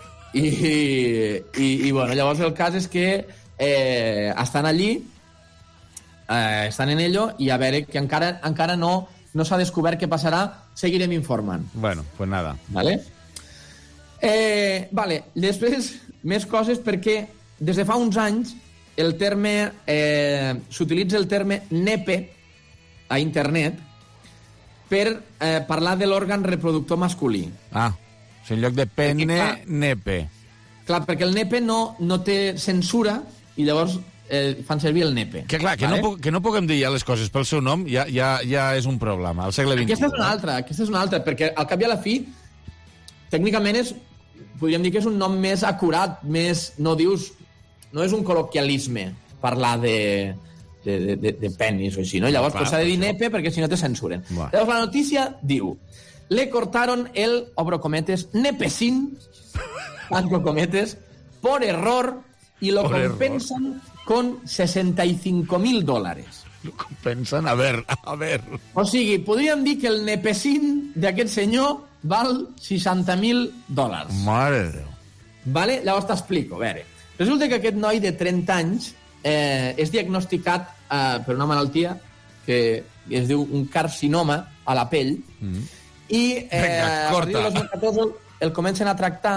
I bueno, llavors el cas és que estan allí, estan en ello, i a veure, que encara no s'ha descobert què passarà, seguirem informant. Bueno, pues nada. Vale? Després, més coses, perquè des de fa uns anys s'utilitza el terme nepe a internet per parlar de l'òrgan reproductor masculí. En lloc de pene, nepe. Clar, perquè el nepe no té censura i llavors fan servir el nepe. Que clar, que no puguem dir ja les coses pel seu nom ja és un problema, al segle XXI. Aquesta és una altra, perquè al cap i a la fi, tècnicament podríem dir que és un nom més acurat, no és un col·loquialisme parlar de penis o així, no? Llavors s'ha de dir nepe perquè si no te censuren. Llavors la notícia diu: le cortaron el, obro cometes, nepecín, abro cometes, por error y lo compensan con $65,000. Lo compensen? A ver. O sigui, podríem dir que el nepecín d'aquest senyor val $60,000. Mare de Déu. Vale? Llavors t'explico. A veure, resulta que aquest noi de 30 anys és diagnosticat per una malaltia que es diu un carcinoma a la pell, i a partir de 2014 el comencen a tractar.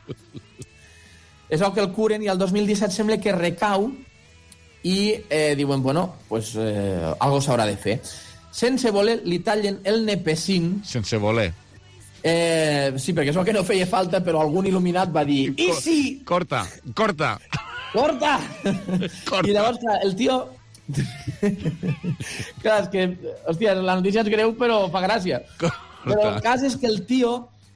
És el que el curen, i el 2017 sembla que recau i diuen, bueno, pues algo s'haurà de fer. Sense voler, li tallen el nepecín. Sense voler. Sí, perquè és el que no feia falta, però algun il·luminat va dir, i sí! Corta! I llavors, clar, el tio... Clar, és que, hòstia, la notícia és greu, però fa gràcia. Però el cas és que el tio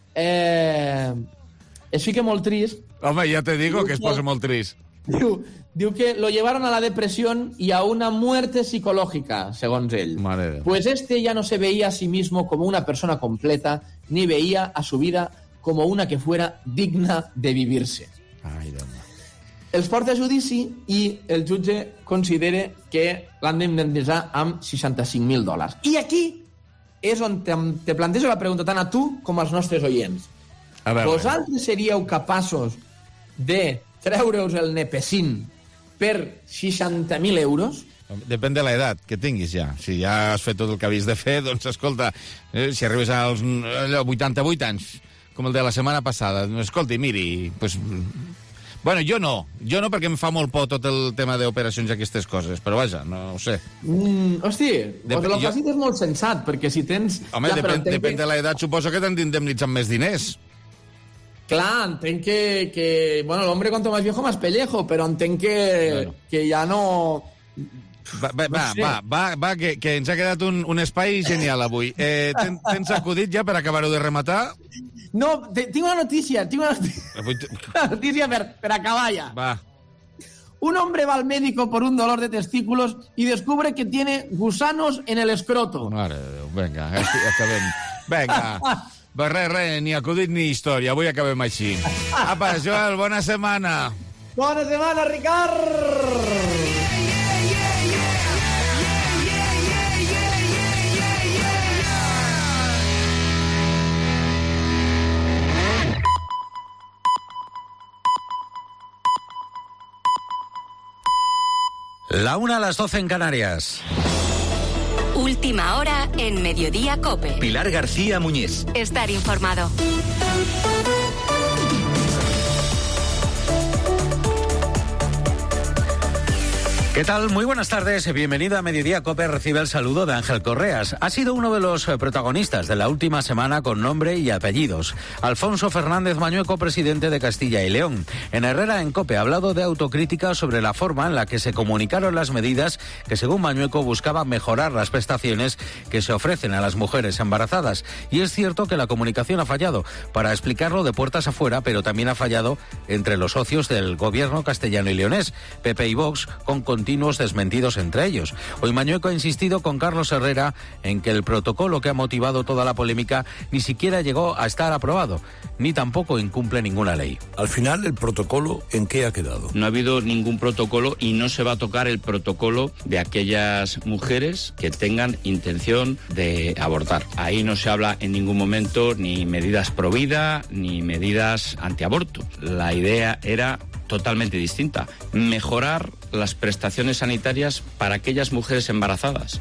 es fica molt trist. Home, ya te digo que es posa molt trist. Diu que lo llevaron a la depresión y a una muerte psicológica, segons ell. Pues ya no se veía a sí mismo como una persona completa, ni veía a su vida como una que fuera digna de vivirse. Ai, Déu. Els porta a judici i el jutge considera que l'han d'indemnitzar amb $65,000. I aquí és on te plantejo la pregunta tant a tu com als nostres oients. Vosaltres seríeu capaços de treure-us el nepecín per €60,000? Depèn de l'edat que tinguis ja. Si ja has fet tot el que havies de fer, doncs escolta, si arribes als 88 anys, com el de la setmana passada, escolti, miri, pues... Bueno, jo no perquè em fa molt por tot el tema d'operacions i aquestes coses, però vaja, no ho sé. Hosti, el que has dit és molt sensat, perquè si tens... Home, depèn de l'edat, suposo que t'han d'indemnitzar amb més diners. Clar, entenc que bueno, l'hombre cuanto más viejo, más pellejo, però entenc que ja no... Va, que ens ha quedat un espai genial avui. Tens acudit ja per acabar-ho de rematar? No, tinc una notícia. Una notícia per acabar ya. Va. Un hombre va al médico por un dolor de testículos y descubre que tiene gusanos en el escroto. Mare de Déu, vinga, acabem. Vinga. Res, ni acudit ni història. Avui acabem així. Apa, Joel, bona setmana. Bona setmana, Ricard! La 1 a las 12 en Canarias. Última hora en Mediodía COPE. Pilar García Muñiz. Estar informado. ¿Qué tal? Muy buenas tardes. Bienvenido a Mediodía COPE. Recibe el saludo de Ángel Correas. Ha sido uno de los protagonistas de la última semana con nombre y apellidos. Alfonso Fernández Mañueco, presidente de Castilla y León. En Herrera en COPE ha hablado de autocrítica sobre la forma en la que se comunicaron las medidas que, según Mañueco, buscaban mejorar las prestaciones que se ofrecen a las mujeres embarazadas. Y es cierto que la comunicación ha fallado, para explicarlo de puertas afuera, pero también ha fallado entre los socios del gobierno castellano y leonés, PP y Vox, con continuos desmentidos entre ellos. Hoy Mañueco ha insistido con Carlos Herrera en que el protocolo que ha motivado toda la polémica ni siquiera llegó a estar aprobado, ni tampoco incumple ninguna ley. Al final, ¿el protocolo en qué ha quedado? No ha habido ningún protocolo y no se va a tocar el protocolo de aquellas mujeres que tengan intención de abortar. Ahí no se habla en ningún momento ni medidas pro vida ni medidas antiaborto. La idea era totalmente distinta: mejorar las prestaciones sanitarias para aquellas mujeres embarazadas.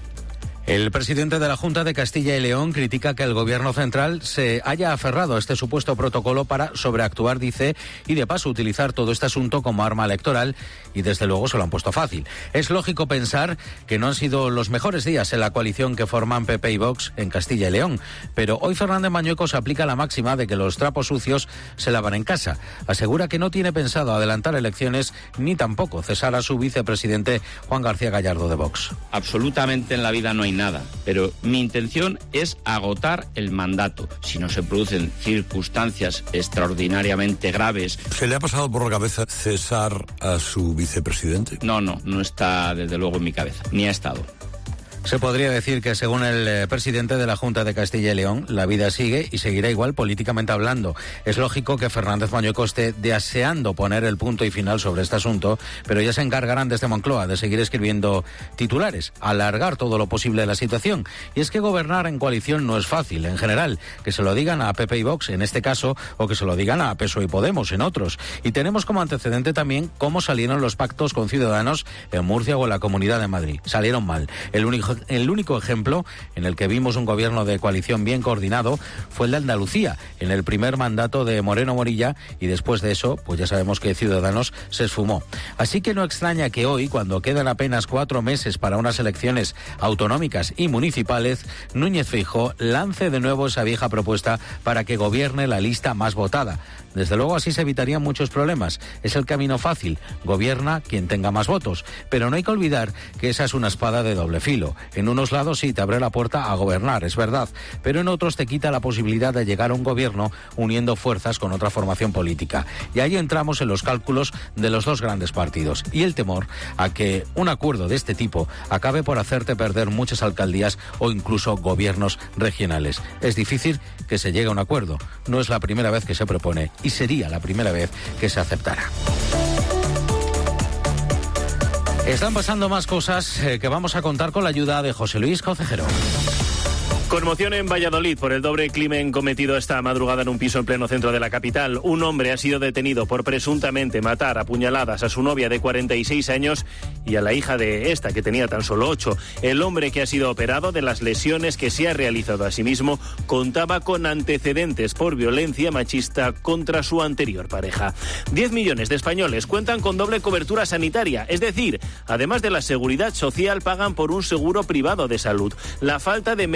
El presidente de la Junta de Castilla y León critica que el gobierno central se haya aferrado a este supuesto protocolo para sobreactuar, dice, y de paso utilizar todo este asunto como arma electoral, y desde luego se lo han puesto fácil. Es lógico pensar que no han sido los mejores días en la coalición que forman PP y Vox en Castilla y León, pero hoy Fernández Mañueco se aplica la máxima de que los trapos sucios se lavan en casa. Asegura que no tiene pensado adelantar elecciones ni tampoco cesar a su vicepresidente Juan García Gallardo de Vox. Absolutamente en la vida no hay nada, pero mi intención es agotar el mandato. Si no se producen circunstancias extraordinariamente graves... ¿Se le ha pasado por la cabeza cesar a su vicepresidente? No está desde luego en mi cabeza, ni ha estado. Se podría decir que, según el presidente de la Junta de Castilla y León, la vida sigue y seguirá igual políticamente hablando. Es lógico que Fernández Mañueco esté deseando poner el punto y final sobre este asunto, pero ya se encargarán desde Moncloa de seguir escribiendo titulares, alargar todo lo posible la situación. Y es que gobernar en coalición no es fácil, en general, que se lo digan a PP y Vox en este caso, o que se lo digan a PSOE y Podemos en otros. Y tenemos como antecedente también cómo salieron los pactos con Ciudadanos en Murcia o en la Comunidad de Madrid. Salieron mal. El único ejemplo en el que vimos un gobierno de coalición bien coordinado fue el de Andalucía, en el primer mandato de Moreno Morilla, y después de eso, pues ya sabemos que Ciudadanos se esfumó. Así que no extraña que hoy, cuando quedan apenas 4 meses para unas elecciones autonómicas y municipales, Núñez Feijóo lance de nuevo esa vieja propuesta para que gobierne la lista más votada. Desde luego así se evitarían muchos problemas. Es el camino fácil. Gobierna quien tenga más votos. Pero no hay que olvidar que esa es una espada de doble filo. En unos lados sí te abre la puerta a gobernar, es verdad, pero en otros te quita la posibilidad de llegar a un gobierno uniendo fuerzas con otra formación política. Y ahí entramos en los cálculos de los dos grandes partidos y el temor a que un acuerdo de este tipo acabe por hacerte perder muchas alcaldías o incluso gobiernos regionales. Es difícil que se llegue a un acuerdo. No es la primera vez que se propone y sería la primera vez que se aceptara. Están pasando más cosas que vamos a contar con la ayuda de José Luis Concejero. Conmoción en Valladolid por el doble crimen cometido esta madrugada en un piso en pleno centro de la capital. Un hombre ha sido detenido por presuntamente matar a puñaladas a su novia de 46 años y a la hija de esta, que tenía tan solo 8. El hombre, que ha sido operado de las lesiones que se ha realizado a sí mismo, contaba con antecedentes por violencia machista contra su anterior pareja. 10 millones de españoles cuentan con doble cobertura sanitaria, es decir, además de la seguridad social, pagan por un seguro privado de salud. La falta de médicos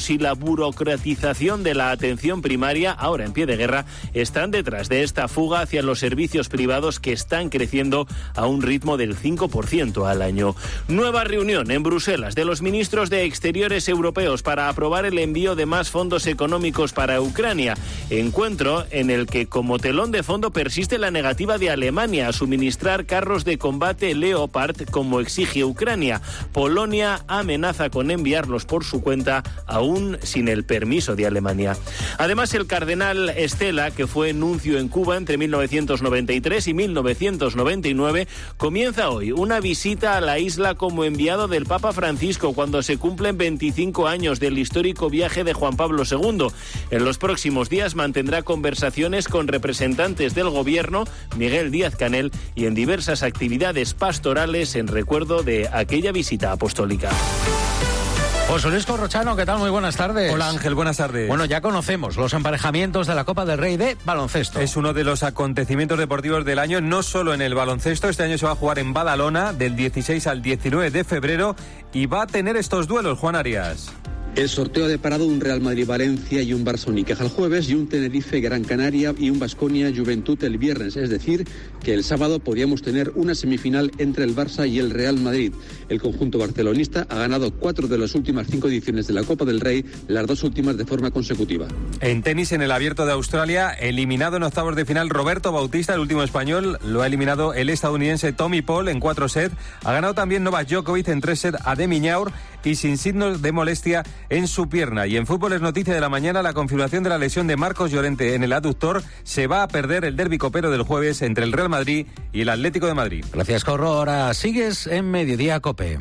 médicos y la burocratización de la atención primaria, ahora en pie de guerra, están detrás de esta fuga hacia los servicios privados que están creciendo a un ritmo del 5% al año. Nueva reunión en Bruselas de los ministros de Exteriores europeos para aprobar el envío de más fondos económicos para Ucrania. Encuentro en el que, como telón de fondo, persiste la negativa de Alemania a suministrar carros de combate Leopard como exige Ucrania. Polonia amenaza con enviarlos por su cuenta, aún sin el permiso de Alemania. Además, el cardenal Estela, que fue nuncio en Cuba entre 1993 y 1999, comienza hoy una visita a la isla como enviado del Papa Francisco cuando se cumplen 25 años del histórico viaje de Juan Pablo II. En los próximos días mantendrá conversaciones con representantes del gobierno, Miguel Díaz-Canel, y en diversas actividades pastorales en recuerdo de aquella visita apostólica. José Luis Corrochano, ¿qué tal? Muy buenas tardes. Hola Ángel, buenas tardes. Bueno, ya conocemos los emparejamientos de la Copa del Rey de baloncesto. Es uno de los acontecimientos deportivos del año, no solo en el baloncesto. Este año se va a jugar en Badalona del 16 al 19 de febrero y va a tener estos duelos, Juan Arias. El sorteo ha deparado un Real Madrid-Valencia y un Barça-Unicaja el jueves y un Tenerife-Gran Canaria y un Baskonia-Juventud el viernes. Es decir, que el sábado podíamos tener una semifinal entre el Barça y el Real Madrid. El conjunto barcelonista ha ganado 4 de las últimas 5 ediciones de la Copa del Rey, las 2 últimas de forma consecutiva. En tenis, en el Abierto de Australia, eliminado en octavos de final Roberto Bautista, el último español, lo ha eliminado el estadounidense Tommy Paul en 4 sets. Ha ganado también Novak Djokovic en 3 sets a Demi Ñaur y sin signos de molestia en su pierna. Y en fútbol es noticia de la mañana la confirmación de la lesión de Marcos Llorente en el aductor. Se va a perder el derbi copero del jueves entre el Real Madrid y el Atlético de Madrid. Gracias, Corro. Ahora sigues en Mediodía Cope.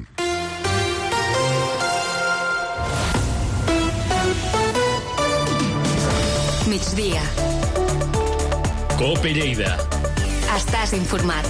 Migdia. Cope Lleida. Estàs informat.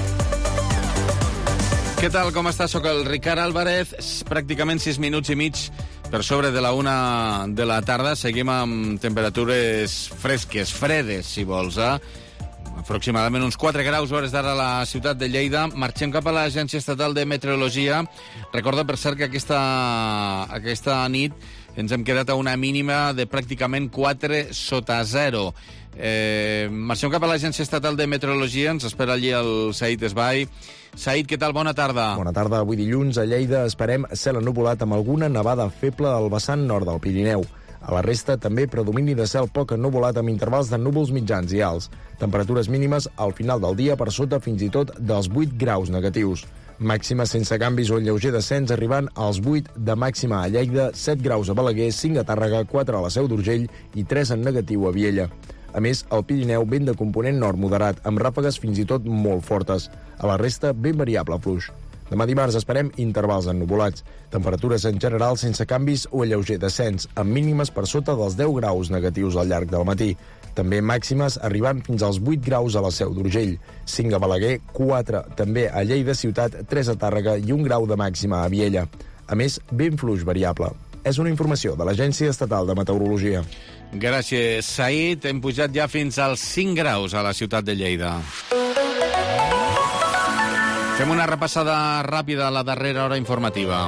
Què tal, com estàs? Soc el Ricard Álvarez. Pràcticament 6 minuts i mig per sobre de la 1 de la tarda. Seguim amb temperatures fresques, fredes, si vols, aproximadament uns 4 graus hores d'ara a la ciutat de Lleida. Marxem cap a l'Agència Estatal de Meteorologia. Recorda, per cert, que aquesta nit ens hem quedat a una mínima de pràcticament 4 sota 0. Marxem cap a l'Agència Estatal de Meteorologia. Ens espera allí el Said Esbai. Said, què tal? Bona tarda. Bona tarda. Avui dilluns a Lleida esperem cel ennuvolat amb alguna nevada feble al vessant nord del Pirineu. A la resta també predomini de cel poc ennuvolat amb intervals de núvols mitjans i alts. Temperatures mínimes al final del dia per sota fins i tot dels 8 graus negatius. Màxima sense canvis o lleuger descens arribant als 8 de màxima a Lleida, 7 graus a Balaguer, 5 a Tàrrega, 4 a la Seu d'Urgell i 3 en negatiu a Viella. A més, al Pirineu, vent de component nord moderat, amb ràfegues fins i tot molt fortes. A la resta, ben variable fluix. Demà dimarts esperem intervals ennuvolats. Temperatures en general sense canvis o lleuger descens, amb mínimes per sota dels 10 graus negatius al llarg del matí. També màximes arribant fins als 8 graus a la Seu d'Urgell, 5 a Balaguer, 4 també a Lleida ciutat, 3 a Tàrrega i 1 grau de màxima a Viella. A més, vent fluix variable. És una informació de l'Agència Estatal de Meteorologia. Gràcies, Said. Hem pujat ja fins als 5 graus a la ciutat de Lleida. Fem una repassada ràpida a la darrera hora informativa.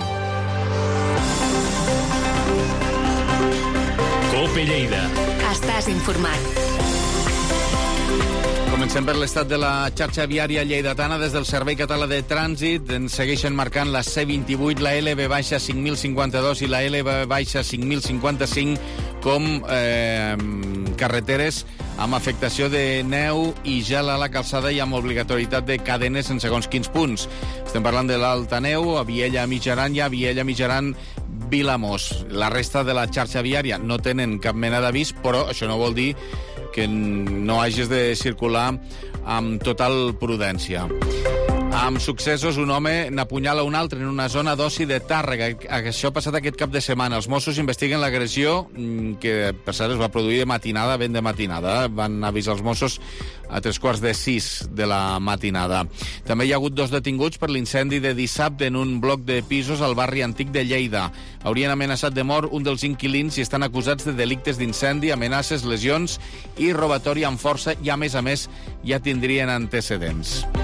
Cope Lleida. Estàs informat. Comencem per l'estat de la xarxa viària lleidatana. Des del Servei Català de Trànsit ens segueixen marcant la C28, la LV-5052 i la LV-5055 com carreteres amb afectació de neu i gel a la calçada i amb obligatorietat de cadenes en segons quins punts. Estem parlant de l'Alta Neu, a Viella-Mitjaran i a Viella-Mitjaran Vilamós. La resta de la xarxa viària no tenen cap mena d'avís, però això no vol dir que no hagis de circular amb total prudència. Amb successos, un home n'apunyala un altre en una zona d'oci de Tàrrega. Això ha passat aquest cap de setmana. Els Mossos investiguen l'agressió, que per cert es va produir de matinada, ben de matinada. Van avisar els Mossos a 3:45 de la matinada. També hi ha hagut 2 detinguts per l'incendi de dissabte en un bloc de pisos al barri antic de Lleida. Haurien amenaçat de mort un dels inquilins i estan acusats de delictes d'incendi, amenaces, lesions i robatori amb força i, a més, ja tindrien antecedents.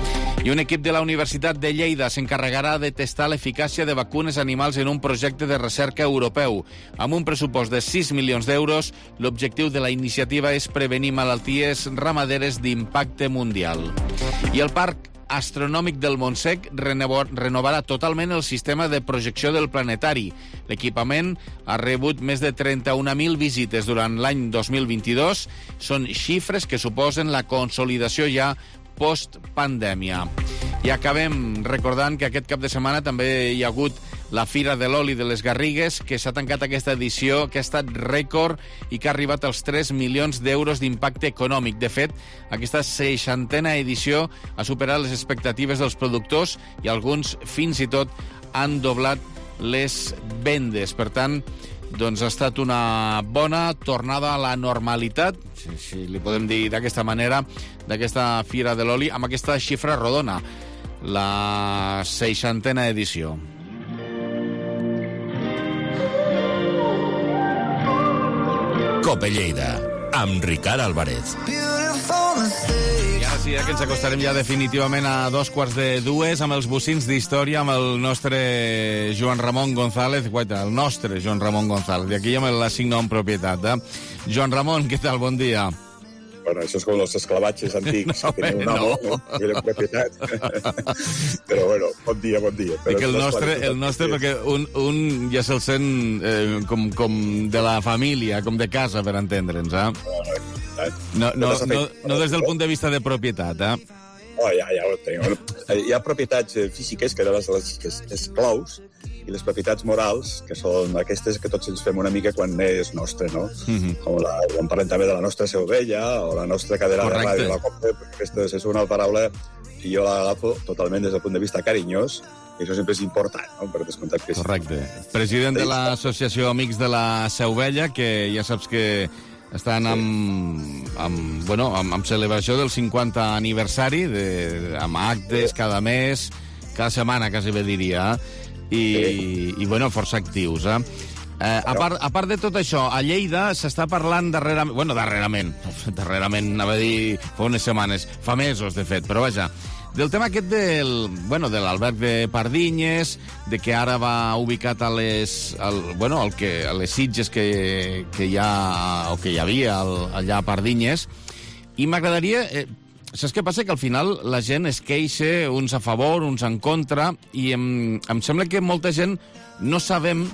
I un equip de la Universitat de Lleida s'encarregarà de testar l'eficàcia de vacunes animals en un projecte de recerca europeu. Amb un pressupost de 6 milions d'euros, l'objectiu de la iniciativa és prevenir malalties ramaderes d'impacte mundial. I el Parc Astronòmic del Montsec renovarà totalment el sistema de projecció del planetari. L'equipament ha rebut més de 31.000 visites durant l'any 2022. Són xifres que suposen la consolidació ja post-pandèmia. I acabem recordant que aquest cap de setmana també hi ha hagut la Fira de l'Oli de les Garrigues, que s'ha tancat aquesta edició, que ha estat rècord i que ha arribat als 3 milions d'euros d'impacte econòmic. De fet, aquesta 60a edició ha superat les expectatives dels productors i alguns fins i tot han doblat les vendes. Per tant, doncs ha estat una bona tornada a la normalitat, si li podem dir d'aquesta manera, d'aquesta Fira de l'Oli, amb aquesta xifra rodona, la 60a edició. Cope Lleida, amb Ricard Álvarez. I ara sí, que ens acostarem ja definitivament a 2:45 amb els bocins d'història, amb el nostre Joan Ramon González. Guaita, el nostre Joan Ramon González. I aquí ja me l'assigno en propietat. Joan Ramon, què tal? Bon dia. Bueno, això és com els esclavatges antics, que tenen un amo, i la propietat. Però bueno, bon dia. Dic el nostre perquè un ja se'l sent com de la família, com de casa, per entendre'ns, No des del punt de vista de propietat, Oh, ja ho entenc. Hi ha propietats físiques, que eren les claus, i les propietats morals, que són aquestes que tots ens fem una mica quan és nostre, no? Com quan parlem també de la nostra seu vella o la nostra cadira de ràdio, la Cope, perquè aquesta és una paraula que jo l'agafo totalment des del punt de vista carinyós, i això sempre és important, no? Per descomptat que sí. Correcte. President de l'Associació Amics de la Seu Vella, que ja saps que estan amb celebració del 50 aniversari, amb actes cada mes, cada setmana, quasi bé diria, i força actius. A part de tot això, a Lleida s'està parlant darrerament, anava a dir fa unes setmanes, fa mesos, de fet, però vaja, del tema aquest de l'alberg de Pardinyes, de que ara va ubicat a les sitges que hi ha o que hi havia allà a Pardinyes, i m'agradaria... Saps què passa? Que al final la gent es queixa, uns a favor, uns en contra, i em sembla que molta gent no sabem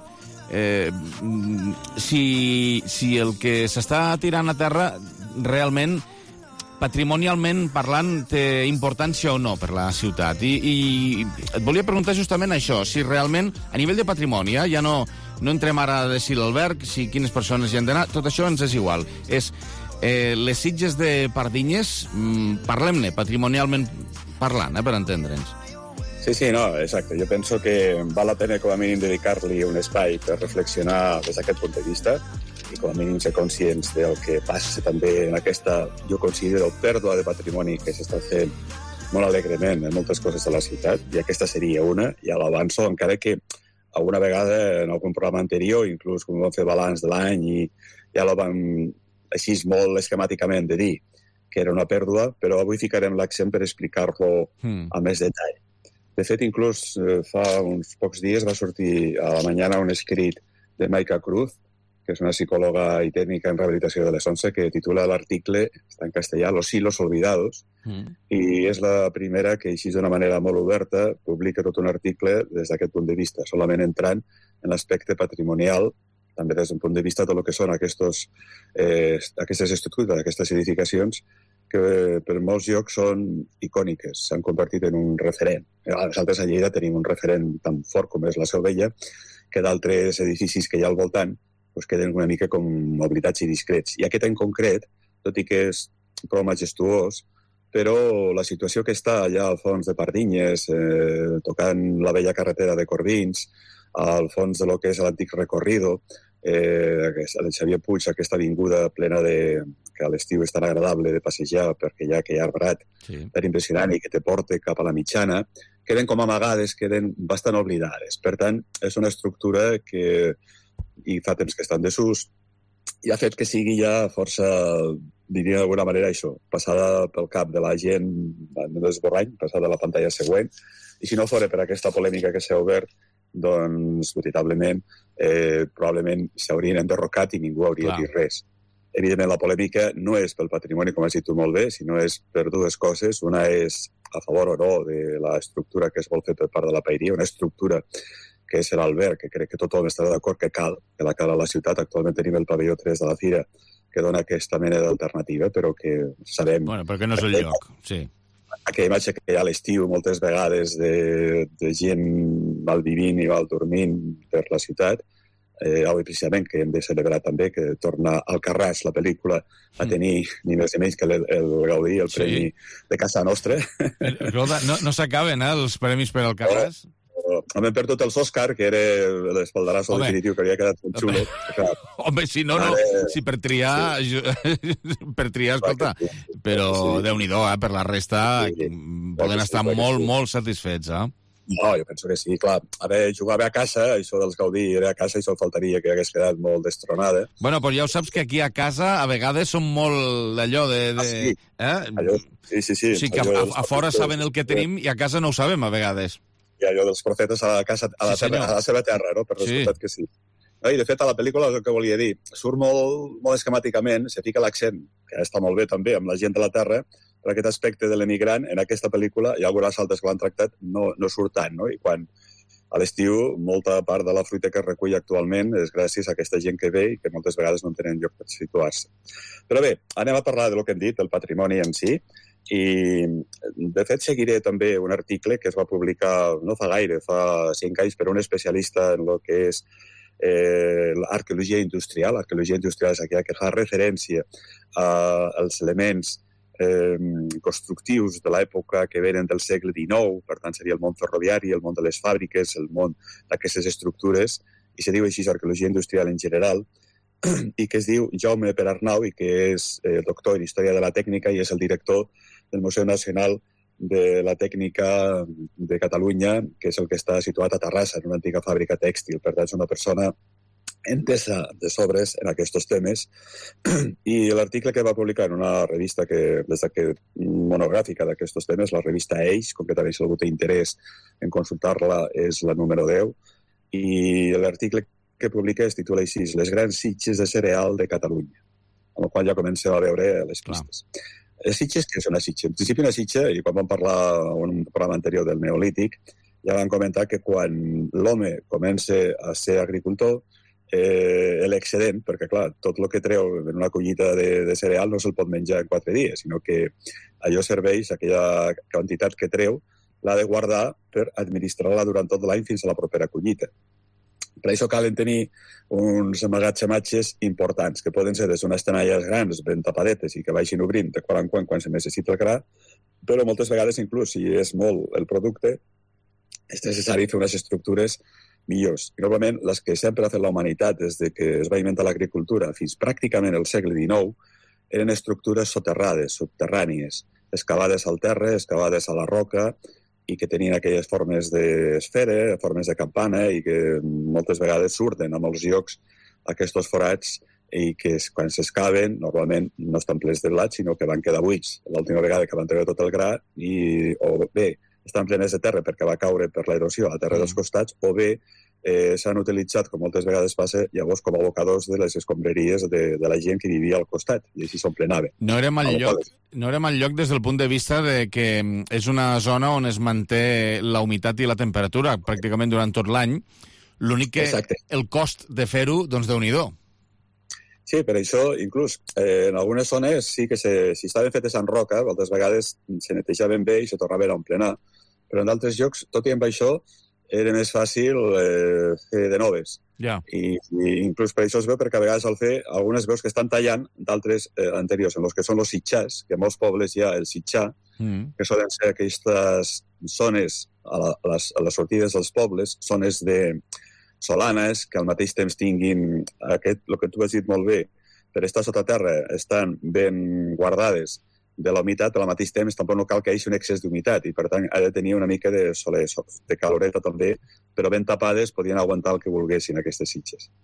si el que s'està tirant a terra realment, patrimonialment parlant, té importància o no per la ciutat. I et volia preguntar justament això, si realment, a nivell de patrimoni, ja no entrem ara a decidir l'alberg, si quines persones hi han d'anar, tot això ens és igual. És les sitges de Pardinyes, parlem-ne, patrimonialment parlant, per entendre'ns. Sí, no, exacte. Jo penso que val la pena com a mínim dedicar-li un espai per reflexionar des d'aquest punt de vista i com a mínim ser conscients del que passa també en aquesta, jo considero, pèrdua de patrimoni que s'està fent molt alegrement en moltes coses de la ciutat, i aquesta seria una, i a l'avanço, encara que alguna vegada en algun programa anterior, inclús quan vam fer balanç de l'any, i ja la vam així molt esquemàticament de dir que era una pèrdua, però avui ficarem l'accent per explicar-lo amb més detall. De fet, inclús fa uns pocs dies va sortir a la mañana un escrit de Maica Cruz, que és una psicòloga i tècnica en rehabilitació de les 11, que titula l'article, està en castellà, Los hilos olvidados, i és la primera que, així d'una manera molt oberta, publica tot un article des d'aquest punt de vista, solament entrant en l'aspecte patrimonial, també des d'un punt de vista de tot el que són aquestes estructures, aquestes edificacions, que per molts llocs són icòniques, s'han convertit en un referent. Nosaltres a Lleida tenim un referent tan fort com és la Seu Vella, que d'altres edificis que hi ha al voltant queden una mica com oblidats i discrets. I aquest en concret, tot i que és prou majestuós, però la situació que està allà al fons de Pardinyes, tocant la vella carretera de Corbins, al fons de lo que és l'antic recorrido, el Xavier Puig, aquesta avinguda plena que a l'estiu és tan agradable de passejar perquè hi ha aquell arbrat tan impressionant i que te porta cap a la mitjana, queden com amagades, queden bastant oblidades. Per tant, és una estructura que i fa temps que està en desús i ha fet que sigui ja força diria d'alguna manera això, passada pel cap de la gent de l'esborrany, passada a la pantalla següent, i si no fora per aquesta polèmica que s'ha obert, doncs, veritablement, probablement s'haurien enderrocat i ningú hauria dit res. Evidentment, la polèmica no és pel patrimoni, com has dit tu molt bé, sinó és per dues coses. Una és a favor o no de l'estructura que es vol fer per part de la paeria, una estructura que és l'alberg, que crec que tothom estarà d'acord que la cal a la ciutat. Actualment tenim el pavelló 3 de la Fira, que dona aquesta mena d'alternativa, però que sabem... Bueno, perquè no és el lloc, sí. Aquella imatge que hi ha a l'estiu moltes vegades de gent malvivint i dormint per la ciutat, avui precisament que hem de celebrar també que torna Alcarràs, la pel·lícula, a tenir ni més ni menys que el Gaudí, el premi de casa nostra. No s'acaben, els premis per Alcarràs? Hem perdut els Òscar, que era l'espaldarasso definitiu, que havia quedat molt xulo. Home, si no, si per triar, escolta, però Déu-n'hi-do, per la resta poden estar molt satisfets, No, jo penso que sí, clar. Jugava a casa, això dels Gaudí era a casa, i això faltaria que hagués quedat molt destronada. Bueno, però ja ho saps que aquí a casa a vegades som molt d'allò de... Sí, sí. O sigui que a fora saben el que tenim i a casa no ho sabem a vegades. I allò dels profetes a la seva terra, no? Per descomptat que sí. I, de fet, a la pel·lícula és el que volia dir. Surt molt esquemàticament, se fica l'accent, que està molt bé també, amb la gent de la terra, per aquest aspecte de l'emigrant, en aquesta pel·lícula, i algunes altres que l'han tractat, no surt tant, no? I quan a l'estiu molta part de la fruita que es recull actualment és gràcies a aquesta gent que ve i que moltes vegades no tenen lloc per situar-se. Però bé, anem a parlar del que hem dit, del patrimoni en si, i de fet seguiré també un article que es va publicar no fa gaire, fa 5 anys, per un especialista en el que és l'arqueologia industrial. L'arqueologia industrial és aquella que fa referència als elements constructius de l'època que venen del segle XIX, per tant seria el món ferroviari, el món de les fàbriques, el món d'aquestes estructures, i se diu així arqueologia industrial en general, i que es diu Jaume Perarnau, i que és doctor en Història de la Tècnica i és el director del Museu Nacional de la Tècnica de Catalunya, que és el que està situat a Terrassa, en una antiga fàbrica tèxtil. Per tant, és una persona entesa de sobres en aquests temes, i l'article que va publicar en una revista monogràfica d'aquests temes, la revista Eix, concretament si algú té interès en consultar-la, és la número 10, i l'article que publica es titula així, Les grans sitges de cereal de Catalunya, amb el qual ja comencem a veure les pistes. Les sitges, què és una sitja? En principi una sitja, i quan vam parlar en un programa anterior del Neolític, ja vam comentar que quan l'home comença a ser agricultor, l'excedent, perquè clar, tot el que treu en una collita de cereal no se'l pot menjar en 4 dies, sinó que allò serveix, aquella quantitat que treu, l'ha de guardar per administrar-la durant tot l'any fins a la propera collita. Per això calen tenir uns emmagatzematges importants, que poden ser des d'unes tenalles grans, ben tapadetes, i que vagin obrint de quan en quan se necessita el gra, però moltes vegades, inclús si és molt el producte, és necessari fer unes estructures millors. I normalment les que sempre ha fet la humanitat des de que es va inventar l'agricultura fins pràcticament el segle XIX eren estructures soterrades, subterrànies, excavades al terra, excavades a la roca, i que tenien aquelles formes d'esfera, formes de campana, i que moltes vegades surten a molts llocs aquests forats, i que quan s'excaven normalment no estan plens de blat, sinó que van quedar buits. L'última vegada que van treure tot el gra, o bé estan plenes de terra perquè va caure per l'erosió a la terra dels costats, o bé s'han utilitzat, com moltes vegades passa, llavors com a abocadors de les escombraries de la gent que vivia al costat, i així s'omplenava. No era mal lloc des del punt de vista de que és una zona on es manté la humitat i la temperatura pràcticament durant tot l'any. L'únic que el cost de fer-ho, doncs Déu-n'hi-do. Sí, per això, inclús, en algunes zones sí que si estaven fetes en roca, moltes vegades se netejaven bé i se tornaven a emplenar, però en d'altres llocs, tot i amb això, era més fàcil fer de noves. I inclús per això es veu, perquè a vegades al fer, algunes veus que estan tallant d'altres anteriors, en els que són els sitxars, que a molts pobles hi ha el sitxar, que solen ser aquestes zones a les sortides dels pobles, zones de solanes, que al mateix temps tinguin el que tu has dit molt bé, per estar sota terra, estan ben guardades de la humitat, però al mateix temps tampoc no cal que hi hagi un excés d'humitat, i per tant ha de tenir una mica de soler, de caloreta també, però ben tapades podien aguantar el que volguessin aquestes sitges.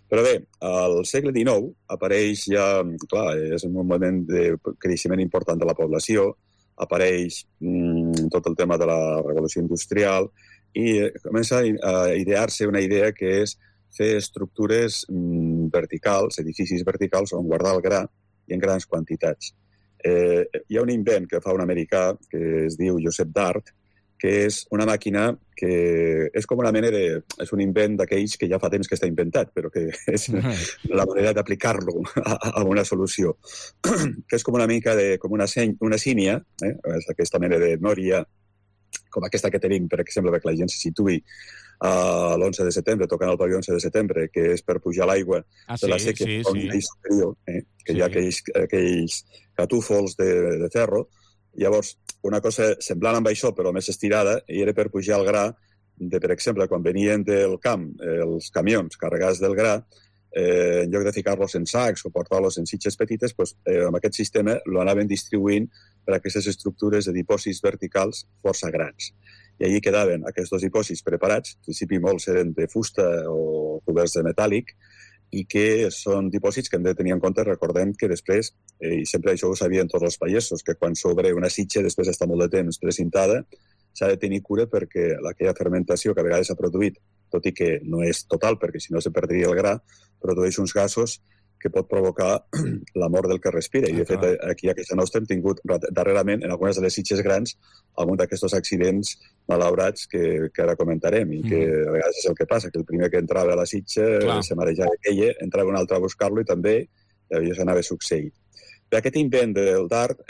Però bé, al segle XIX apareix ja, clar, és un moment de creixement important de la població, apareix tot el tema de la revolució industrial i comença a idear-se una idea que és fer estructures verticals, edificis verticals on guardar el gra i en grans quantitats. Hi ha un invent que fa un americà que es diu Joseph Dart, que és una màquina que és com una mena de... És un invent d'aquells que ja fa temps que està inventat, però que és la manera d'aplicar-lo a una solució. Que és com una mica de... com una sínia, és aquesta mena de nòria, com aquesta que tenim, per exemple, perquè la gent se situï l'11 de setembre, tocant el pavelló 11 de setembre, que és per pujar l'aigua de la sèquia a un nivell superior, que hi ha aquells catúfols de ferro. Llavors, una cosa semblant amb això, però més estirada, i era per pujar el gra, per exemple, quan venien del camp els camions carregats del gra, en lloc de ficar-los en sacs o portar-los en sitges petites, amb aquest sistema l'anaven distribuint per aquestes estructures de dipòsits verticals força grans. I allí quedaven aquests dos dipòsits preparats, en principi molts eren de fusta o coberts de metàl·lic, i que són dipòsits que hem de tenir en compte. Recordem que després, i sempre això ho sabien tots els pagesos, que quan s'obre una sitja després d'estar molt de temps precintada, s'ha de tenir cura perquè aquella fermentació que a vegades s'ha produït, tot i que no és total, perquè si no se perdria el gra, produeix uns gasos que pot provocar la mort del que respira. I, de fet, aquí a casa nostra hem tingut darrerament, en algunes de les sitges grans, algun d'aquests accidents malaurats que ara comentarem, i que a vegades és el que passa, que el primer que entrava a la sitja se marejava aquella, entrava un altre a buscar-lo i també això s'anava succeint. Bé, aquest invent del Dart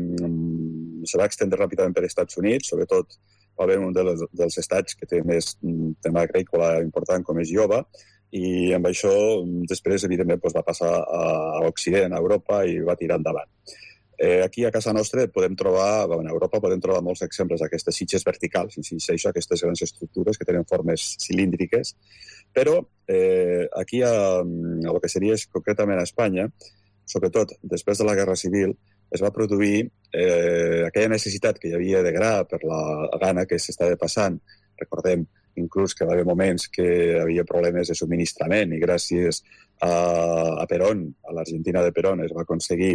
se va extendre ràpidament per als Estats Units, sobretot va haver un dels estats que té més tema agrícola important, com és Iowa, i amb això després, evidentment, va passar a Occident, a Europa, i va tirar endavant. Aquí a casa nostra podem trobar, en Europa podem trobar molts exemples d'aquestes sitges verticals, insisteixo, aquestes grans estructures que tenen formes cilíndriques, però aquí, a el que seria concretament a Espanya, sobretot després de la Guerra Civil, es va produir aquella necessitat que hi havia de gra per la gana que s'estava passant. Recordem inclús que va haver moments que hi havia problemes de subministrament i gràcies a Perón, a l'Argentina de Perón, es va aconseguir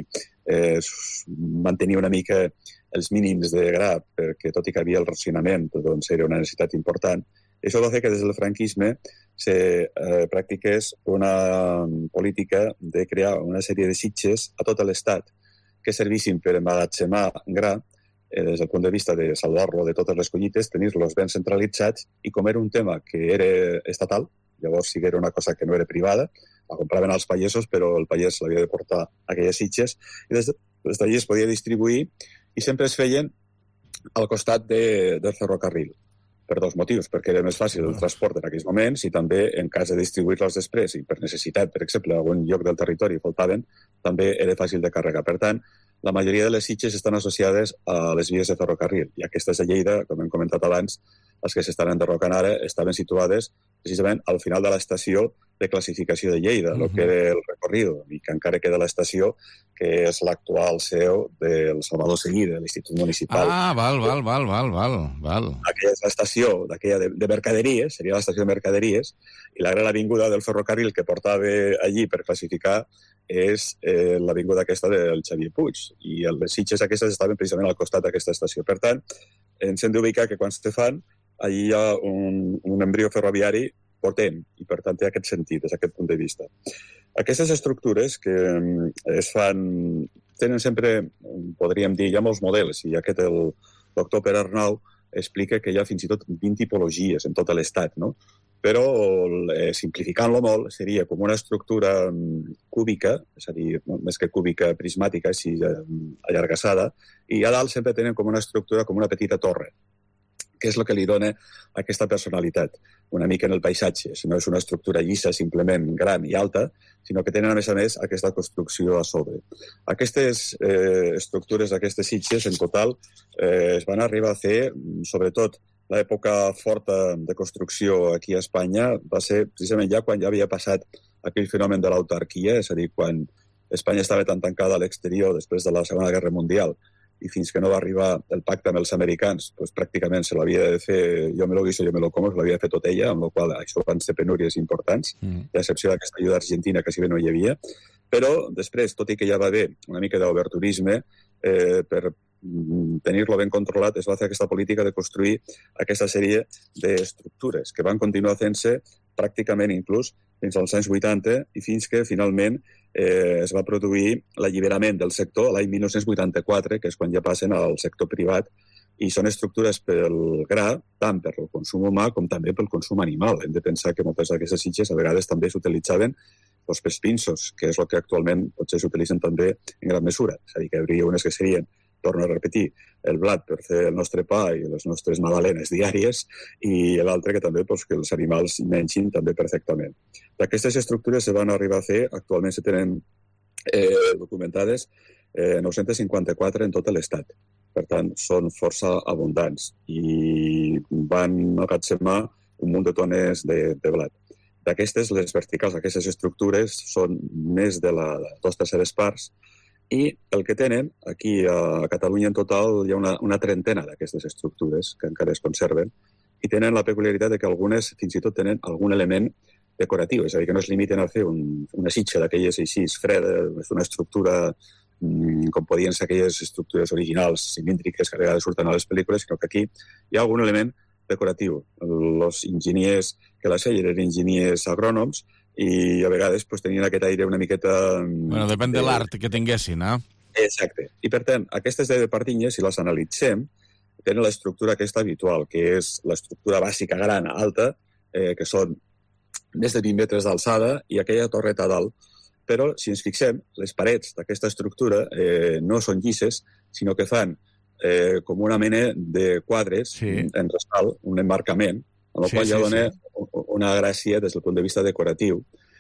mantenir una mica els mínims de gra, perquè tot i que havia el racionament, doncs era una necessitat important. Això va fer que des del franquisme se practiqués una política de crear una sèrie de sitges a tot l'estat que servissin per emmagatzemar gra, des del punt de vista de salvar-lo de totes les collites, tenir-los ben centralitzats, i com era un tema que era estatal, llavors sí que era una cosa que no era privada, la compraven als pagesos, però el pagès l'havia de portar a aquelles sitges, i des d'allí es podia distribuir, i sempre es feien al costat del ferrocarril, per dos motius, perquè era més fàcil el transport en aquells moments, i també en cas de distribuir-los després, i per necessitat, per exemple, a algun lloc del territori faltaven, també era fàcil de carregar. Per tant, la majoria de les sitges estan associades a les vies de ferrocarril, i aquestes de Lleida, com hem comentat abans, les que s'estan enderrocant ara, estaven situades precisament al final de l'estació de classificació de Lleida, el que era el recorrido, i que encara queda l'estació, que és l'actual seu del Salvador Seguí, de l'Institut Municipal. Val. Aquella és l'estació de mercaderies, seria l'estació de mercaderies, i la gran avinguda del ferrocarril que portava allí per classificar és l'avinguda aquesta del Xavier Puig, i les sitges aquestes estaven precisament al costat d'aquesta estació. Per tant, ens hem d'ubicar que quan se fan, allí hi ha un embrió ferroviari potent, i per tant té aquest sentit, des d'aquest punt de vista. Aquestes estructures que es fan, tenen sempre, podríem dir, hi ha molts models, i aquest el doctor Pere Arnau explica que hi ha fins i tot 20 tipologies en tot l'estat, no? Però, simplificant-lo molt, seria com una estructura cúbica, és a dir, més que cúbica, prismàtica, així allargassada, i a dalt sempre tenen com una estructura, com una petita torre, que és el que li dona aquesta personalitat, una mica en el paisatge. No és una estructura llisa, simplement gran i alta, sinó que tenen, a més, aquesta construcció a sobre. Aquestes estructures, aquestes sitges, en total, es van arribar a fer, sobretot, l'època forta de construcció aquí a Espanya va ser precisament ja quan ja havia passat aquell fenomen de l'autarquia, és a dir, quan Espanya estava tan tancada a l'exterior després de la Segona Guerra Mundial i fins que no va arribar el pacte amb els americans, doncs pràcticament se l'havia de fer, jo me lo guiso, jo me lo como, se l'havia de fer tot ella, amb la qual això van ser penúries importants, a excepció d'aquesta ajuda argentina que si bé no hi havia, però després, tot i que ja va haver una mica d'oberturisme, per tenir-lo ben controlat, es va fer aquesta política de construir aquesta sèrie d'estructures que van continuar fent-se pràcticament inclús fins als anys 80 i fins que finalment es va produir l'alliberament del sector l'any 1984, que és quan ja passen al sector privat, i són estructures pel gra, tant per el consum humà com també pel consum animal. Hem de pensar que moltes d'aquestes sitges a vegades també s'utilitzaven pels pinsos, que és el que actualment potser s'utilitzen també en gran mesura. És a dir, que hi hauria unes que serien, torno a repetir, el blat per fer el nostre pa i les nostres magdalenes diàries i l'altre que també que els animals mengin també perfectament. D'aquestes estructures se van arribar a fer, actualment se tenen documentades 954 en tot l'estat. Per tant, són força abundants i van agatzemar un munt de tones de blat. D'aquestes, les verticals d'aquestes estructures són més de les 2/3 parts i el que tenen, aquí a Catalunya en total hi ha una trentena d'aquestes estructures que encara es conserven i tenen la peculiaritat de que algunes fins i tot tenen algun element decoratiu, és a dir, que no es limiten a fer una sitja d'aquelles així freda, una estructura com podien ser aquelles estructures originals cilíndriques que a vegades surten a les pel·lícules, sinó que aquí hi ha algun element decoratiu. Els enginyers que la feien eren enginyers agrònoms i a vegades tenien aquest aire una miqueta... Bueno, depèn de l'art que tinguessin, eh? Exacte. I per tant, aquestes de pardinyes, si les analitzem, tenen l'estructura aquesta habitual, que és l'estructura bàsica gran, alta, que són més de 20 metres d'alçada i aquella torreta a dalt. Però, si ens fixem, les parets d'aquesta estructura no són llisses, sinó que fan com una mena de quadres en ressalt, un emmarcament, amb la qual ja dona una gràcia des del punt de vista decoratiu.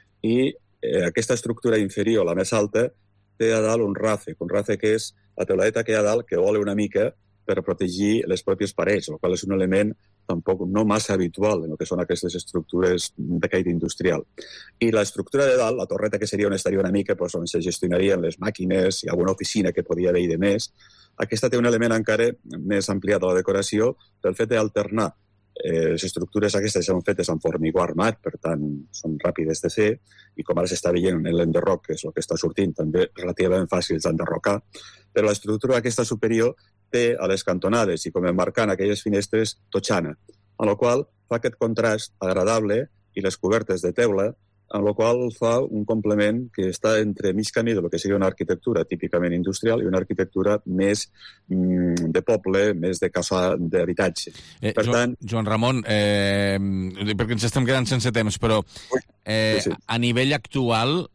I aquesta estructura inferior, la més alta, té a dalt un ràfec que és la teuladeta que hi ha a dalt, que vola una mica per protegir les pròpies parets, el qual és un element tampoc no massa habitual en el que són aquestes estructures de caire industrial. I l'estructura de dalt, la torreta que seria on estaria una mica, on se gestionarien les màquines i alguna oficina que podia haver-hi de més, aquesta té un element encara més ampliat a la decoració pel fet d'alternar. Les estructures aquestes són fetes amb formigó armat, per tant, són ràpides de fer, i com ara s'està veient en l'enderroc, que és el que està sortint, també relativament fàcils d'enderrocar, però l'estructura aquesta superior té a les cantonades i com emmarcant aquelles finestres totxana, amb la qual fa aquest contrast agradable i les cobertes de teula, amb la qual fa un complement que està entre mig camí del que seria una arquitectura típicament industrial i una arquitectura més de poble, més de casa d'habitatge. Per tant... Joan Ramon, perquè ens estem quedant sense temps, però a nivell actual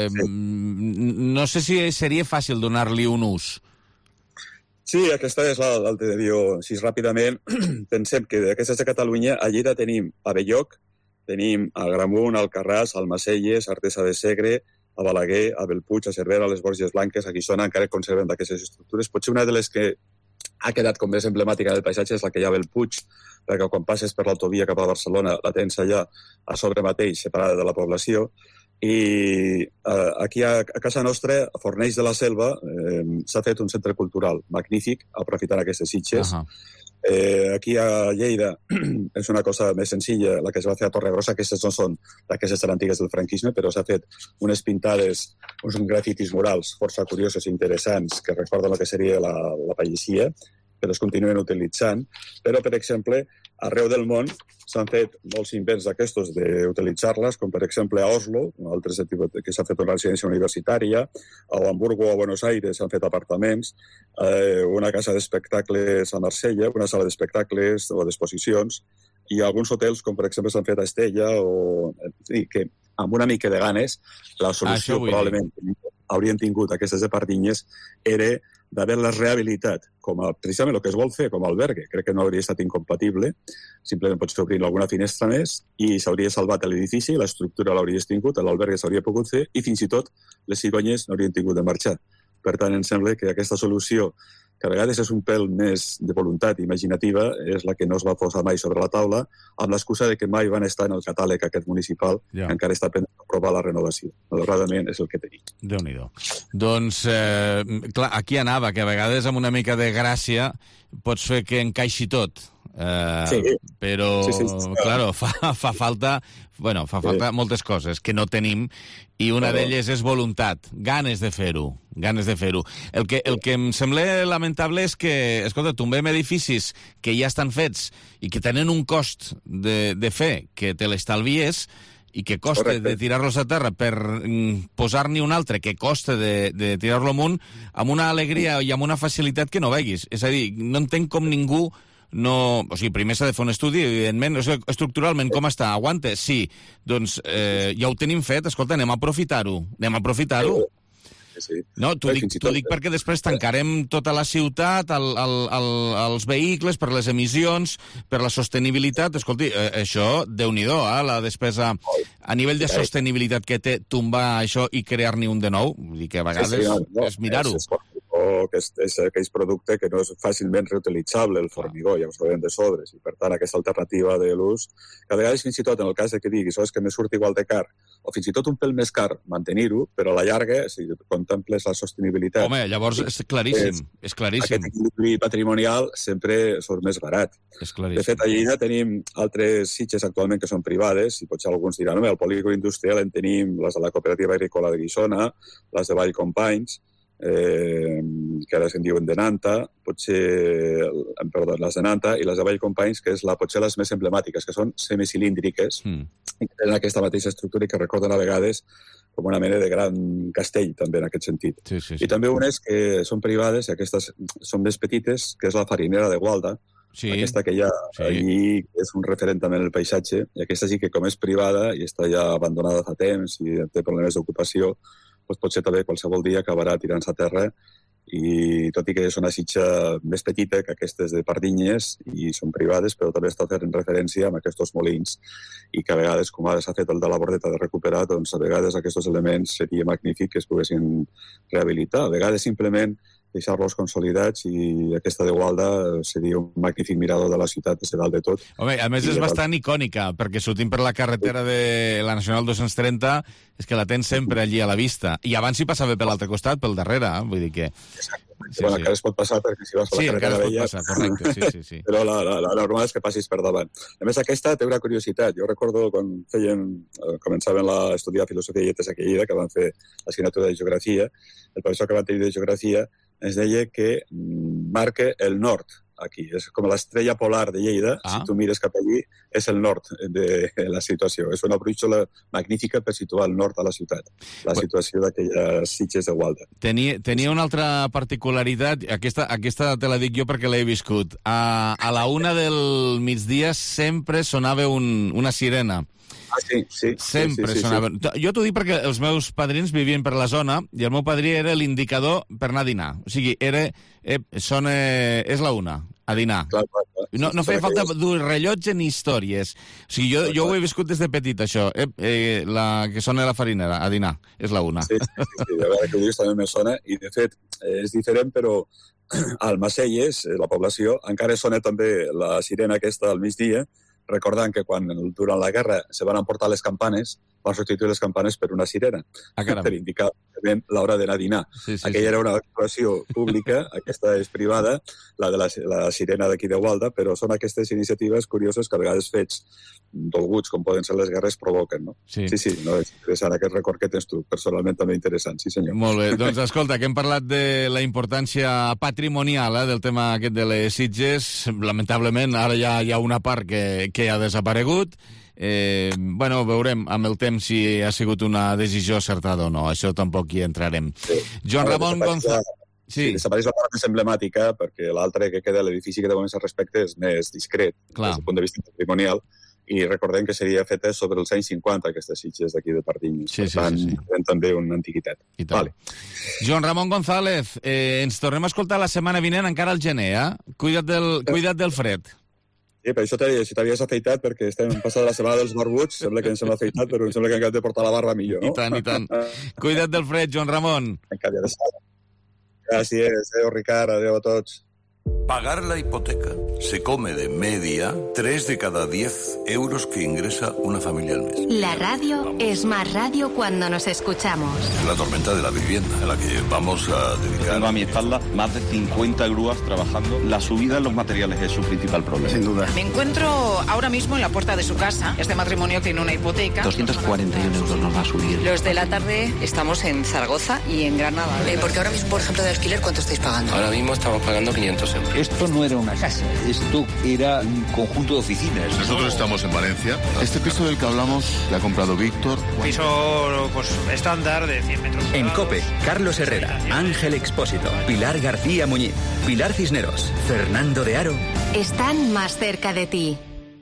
no sé si seria fàcil donar-li un ús. Sí, aquesta és l'altre de dir, si ràpidament pensem que d'aquestes de Catalunya, a Lleida tenim a Belloc, tenim a Gramunt, a Alcarràs, a Almacelles, a Artesa de Segre, a Balaguer, a Bellpuig, a Cervera, a les Borges Blanques, a Guissona, encara conserven d'aquestes estructures. Potser una de les que ha quedat com més emblemàtica del paisatge és la que hi ha a Bellpuig, perquè quan passes per l'autovia cap a Barcelona la tens allà a sobre mateix, separada de la població. I aquí a casa nostra, a Fornells de la Selva, s'ha fet un centre cultural magnífic, aprofitant aquestes sitges. Aquí a Lleida és una cosa més senzilla, la que es va fer a Torregrossa, aquestes no són d'aquestes tan antigues del franquisme, però s'ha fet unes pintades, uns grafitis murals força curiosos i interessants que recorden el que seria la pagesia, que les continuen utilitzant, però, per exemple, arreu del món s'han fet molts invents d'aquestos d'utilitzar-les, com per exemple a Oslo, altres que s'ha fet una residència universitària, a Hamburgo o a Buenos Aires s'han fet apartaments, una casa d'espectacles a Marsella, una sala d'espectacles o d'exposicions, i alguns hotels, com per exemple s'han fet a Estella, que amb una mica de ganes, la solució probablement haurien tingut aquestes de Pardinyes era d'haver-les rehabilitat com a, precisament el que es vol fer com a albergue. Crec que no hauria estat incompatible, simplement pots fer obrir alguna finestra més i s'hauria salvat l'edifici, l'estructura l'hauries tingut, l'albergue s'hauria pogut fer i fins i tot les cigonyes no haurien tingut de marxar. Per tant, em sembla que aquesta solució que a vegades és un pèl més de voluntat imaginativa, és la que no es va posar mai sobre la taula, amb l'excusa de que mai van estar en el catàleg aquest municipal, que encara està pendent d'aprovar la renovació. Malauradament és el que tenim. Déu-n'hi-do. Doncs, clar, aquí anava, que a vegades amb una mica de gràcia pots fer que encaixi tot. Però, claro, fa falta moltes coses que no tenim, i una d'elles és voluntat, ganes de fer-ho. El que em sembla lamentable és que, escolta, tombem edificis que ja estan fets i que tenen un cost de fer que te l'estalvies, i que costa de tirar-los a terra per posar-n'hi un altre que costa de tirar-lo amunt, amb una alegria i amb una facilitat que no veguis. És a dir, no entenc com ningú no... O sigui, primer s'ha de fer un estudi, evidentment, estructuralment com està? Aguanta? Sí. Doncs ja ho tenim fet, escolta, anem a aprofitar-ho. No, t'ho dic perquè després tancarem tota la ciutat, els vehicles, per les emissions, per la sostenibilitat. Escolti, això, Déu-n'hi-do, la despesa a nivell de sostenibilitat que té tombar això i crear-n'hi un de nou. Vull dir que a vegades és mirar-ho. Que és aquell producte que no és fàcilment reutilitzable, el formigó, ja ho sabem de sobres, i per tant aquesta alternativa de l'ús, que a vegades fins i tot en el cas de que diguis és que me surt igual de car, o fins i tot un pèl més car mantenir-ho, però a la llarga, si contemples la sostenibilitat... Home, llavors és claríssim, Aquest equilibri patrimonial sempre surt més barat. De fet, a Lleida tenim altres sitges actualment que són privades, i potser alguns diran, el polígon industrial en tenim les de la Cooperativa Agrícola de Guissona, les de Vall Companys, que ara se'n diuen de Nanta, les de Nanta i les de Vall Companys, que és potser les més emblemàtiques, que són semicilíndriques, i que tenen aquesta mateixa estructura i que recorden a vegades com una mena de gran castell, també, en aquest sentit. I també unes que són privades, i aquestes són més petites, que és la farinera de Gualda, aquesta que hi ha allí, que és un referent també en el paisatge, i aquesta sí que com és privada i està ja abandonada fa temps i té problemes d'ocupació, doncs potser també qualsevol dia acabarà tirant-se a terra, i tot i que és una sitja més petita que aquestes de Pardinyes i són privades, però també està fent referència amb aquests molins, i que a vegades, com ara s'ha fet el de la Bordeta de recuperar, doncs a vegades aquests elements seria magnífic que es poguessin rehabilitar. A vegades simplement deixar-los consolidats, i aquesta de Gualda seria un magnífic mirador de la ciutat des de dalt de tot. Home, a més és bastant icònica, perquè sortint per la carretera de la Nacional 230 és que la tens sempre allí a la vista. I abans hi passava per l'altre costat, pel darrere, vull dir que... Bueno, encara es pot passar perquè si vas per la carretera vella... Sí, correcte, sí. Però la normal és que passis per davant. A més, aquesta té una curiositat. Jo recordo quan començaven a estudiar filosofia i lletres aquí a Lleida, que van fer l'assignatura de geografia, el professor que van tenir de geografia ens deia que marca el nord aquí. És com l'estrella polar de Lleida. Si tu mires cap allí, és el nord de la situació. És una brúixola magnífica per situar el nord a la ciutat. La situació d'aquelles sitges de Gualda. Tenia una altra particularitat. Aquesta te la dic jo perquè l'he viscut. A la 1 del migdia sempre sonava una sirena. Sempre sonava. Jo t'ho dic perquè els meus padrins vivien per la zona i el meu padrí era l'indicador per anar a dinar. O sigui, és la 1, a dinar. No feia falta dur rellotge ni històries. O sigui, jo ho he viscut des de petit, això. Que sona la farinera, a dinar. És la 1. Sí, a veure que ho dius també me sona. I, de fet, és diferent, però al Macelles, la població, encara sona també la sirena aquesta al migdia, recordant que quan durant la guerra se van emportar les campanes, van substituir les campanes per una sirena, per indicar l'hora d'anar a dinar. Aquella era una actuació pública, aquesta és privada, la de la sirena d'aquí de Gualda, però són aquestes iniciatives curioses que a vegades fets dolguts, com poden ser les guerres, provoquen, no? Sí, no, és interessant aquest record que tens tu, personalment també interessant, sí senyor. Molt bé, doncs escolta, que hem parlat de la importància patrimonial del tema aquest de les sitges. Lamentablement, ara ja hi ha una part que ha desaparegut. Veurem amb el temps si ha sigut una decisió acertada o no. Això tampoc hi entrarem. Joan Ramon González. Desapareix la part més emblemàtica, perquè l'altre que queda, l'edifici que de moment respecte, és més discret des del punt de vista patrimonial, i recordem que seria feta sobre els anys 50, aquestes sitges d'aquí de Pardinyes. Per tant, tenen també una antiguitat. Joan Ramon González, ens tornem a escoltar la setmana vinent, encara al gener, Cuida't del fred. Sí, per això si t'havies afeitat, perquè estem passant la setmana dels barbuts, sembla que ens hem afeitat, però em sembla que encara hem de portar la barba millor, no? I tant. Cuida't del fred, Joan Ramon. Encara de Així és, adéu Ricard, adéu a tots. Pagar la hipoteca se come de media 3 de cada 10 euros que ingresa una familia al mes. La radio es más radio cuando nos escuchamos. La tormenta de la vivienda, a la que vamos a dedicar... Tengo a mi espalda más de 50 grúas trabajando. La subida en los materiales es su principal problema. Sin duda. Me encuentro ahora mismo en la puerta de su casa. Este matrimonio tiene una hipoteca. 241 euros nos va a subir. Los de la tarde estamos en Zaragoza y en Granada. Porque ahora mismo, por ejemplo, de alquiler, ¿cuánto estáis pagando? Ahora mismo estamos pagando 500 euros. Esto no era una casa, esto era un conjunto de oficinas. Nosotros estamos en Valencia. Este piso del que hablamos que ha comprado Víctor. Piso pues estándar de 100 metros. En COPE, Carlos Herrera, Ángel Expósito, Pilar García Muñiz, Pilar Cisneros, Fernando de Aro. Están más cerca de ti.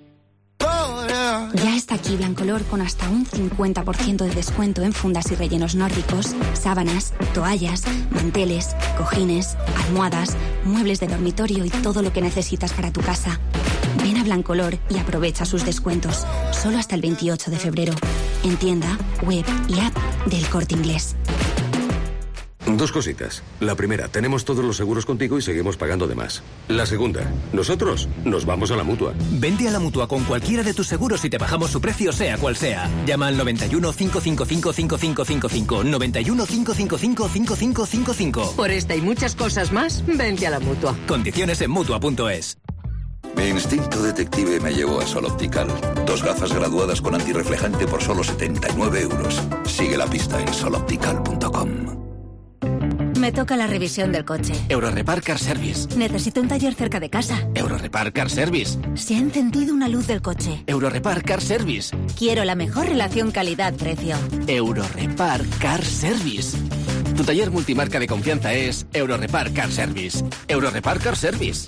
Ya está aquí Blancolor con hasta un 50% de descuento en fundas y rellenos nórdicos, sábanas, toallas, manteles, cojines, almohadas, muebles de dormitorio y todo lo que necesitas para tu casa. Ven a Blancolor y aprovecha sus descuentos. Solo hasta el 28 de febrero. En tienda, web y app del Corte Inglés. Dos cositas. La primera, tenemos todos los seguros contigo y seguimos pagando de más. La segunda, nosotros nos vamos a la Mutua. Vente a la Mutua con cualquiera de tus seguros y te bajamos su precio sea cual sea. Llama al 91 555 5555. 91 555 5555. Por esta y muchas cosas más, vente a la Mutua. Condiciones en Mutua.es. Mi instinto detective me llevó a Sol Optical. 2 gafas graduadas con antirreflejante por solo 79 euros. Sigue la pista en soloptical.com. Me toca la revisión del coche. Eurorepar Car Service. Necesito un taller cerca de casa. Eurorepar Car Service. Se ha encendido una luz del coche. Eurorepar Car Service. Quiero la mejor relación calidad-precio. Eurorepar Car Service. Tu taller multimarca de confianza es Eurorepar Car Service. Eurorepar Car Service.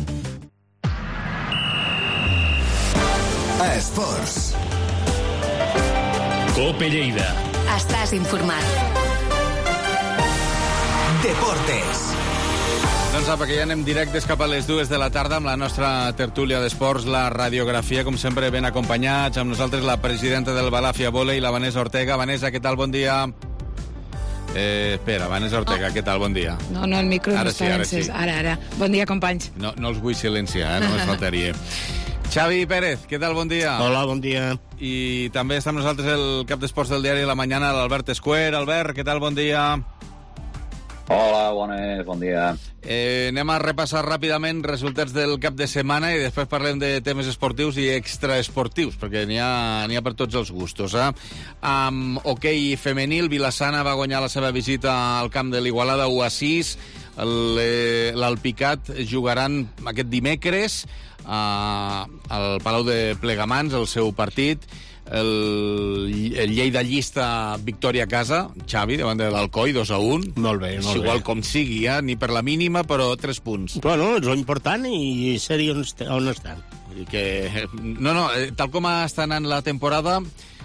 Esports. Cope Lleida. Estàs informat. Deportes. Doncs apa, que ja anem directes cap a les 2 de la tarda amb la nostra tertúlia d'esports, la radiografia, com sempre ben acompanyats. Amb nosaltres la presidenta del Balàfia Volei, la Vanessa Ortega. Vanessa, què tal? Bon dia. Espera, Vanessa Ortega, què tal? Bon dia. No, el micro no està encès. Ara. Bon dia, companys. No els vull silenciar, només faltaria. Xavi Pérez, què tal? Bon dia. Hola, bon dia. I també està amb nosaltres el cap d'esports del diari La Mañana, l'Albert Escuer. Albert, què tal? Bon dia. Hola, bones, bon dia. Anem a repassar ràpidament resultats del cap de setmana i després parlem de temes esportius i extraesportius, perquè n'hi ha per tots els gustos. Amb hoquei femenil, Vilassana va guanyar la seva visita al camp de l'Igualada 1-6. L'Alpicat jugaran aquest dimecres al Palau de Plegamans, el seu partit. El Lleida llista victòria a casa, Xavi, davant de l'Alcoi, 2-1. Molt bé, molt bé. Igual com sigui, ni per la mínima, però 3 punts. Bueno, és l'important i ser-hi on estan. Tal com està anant la temporada,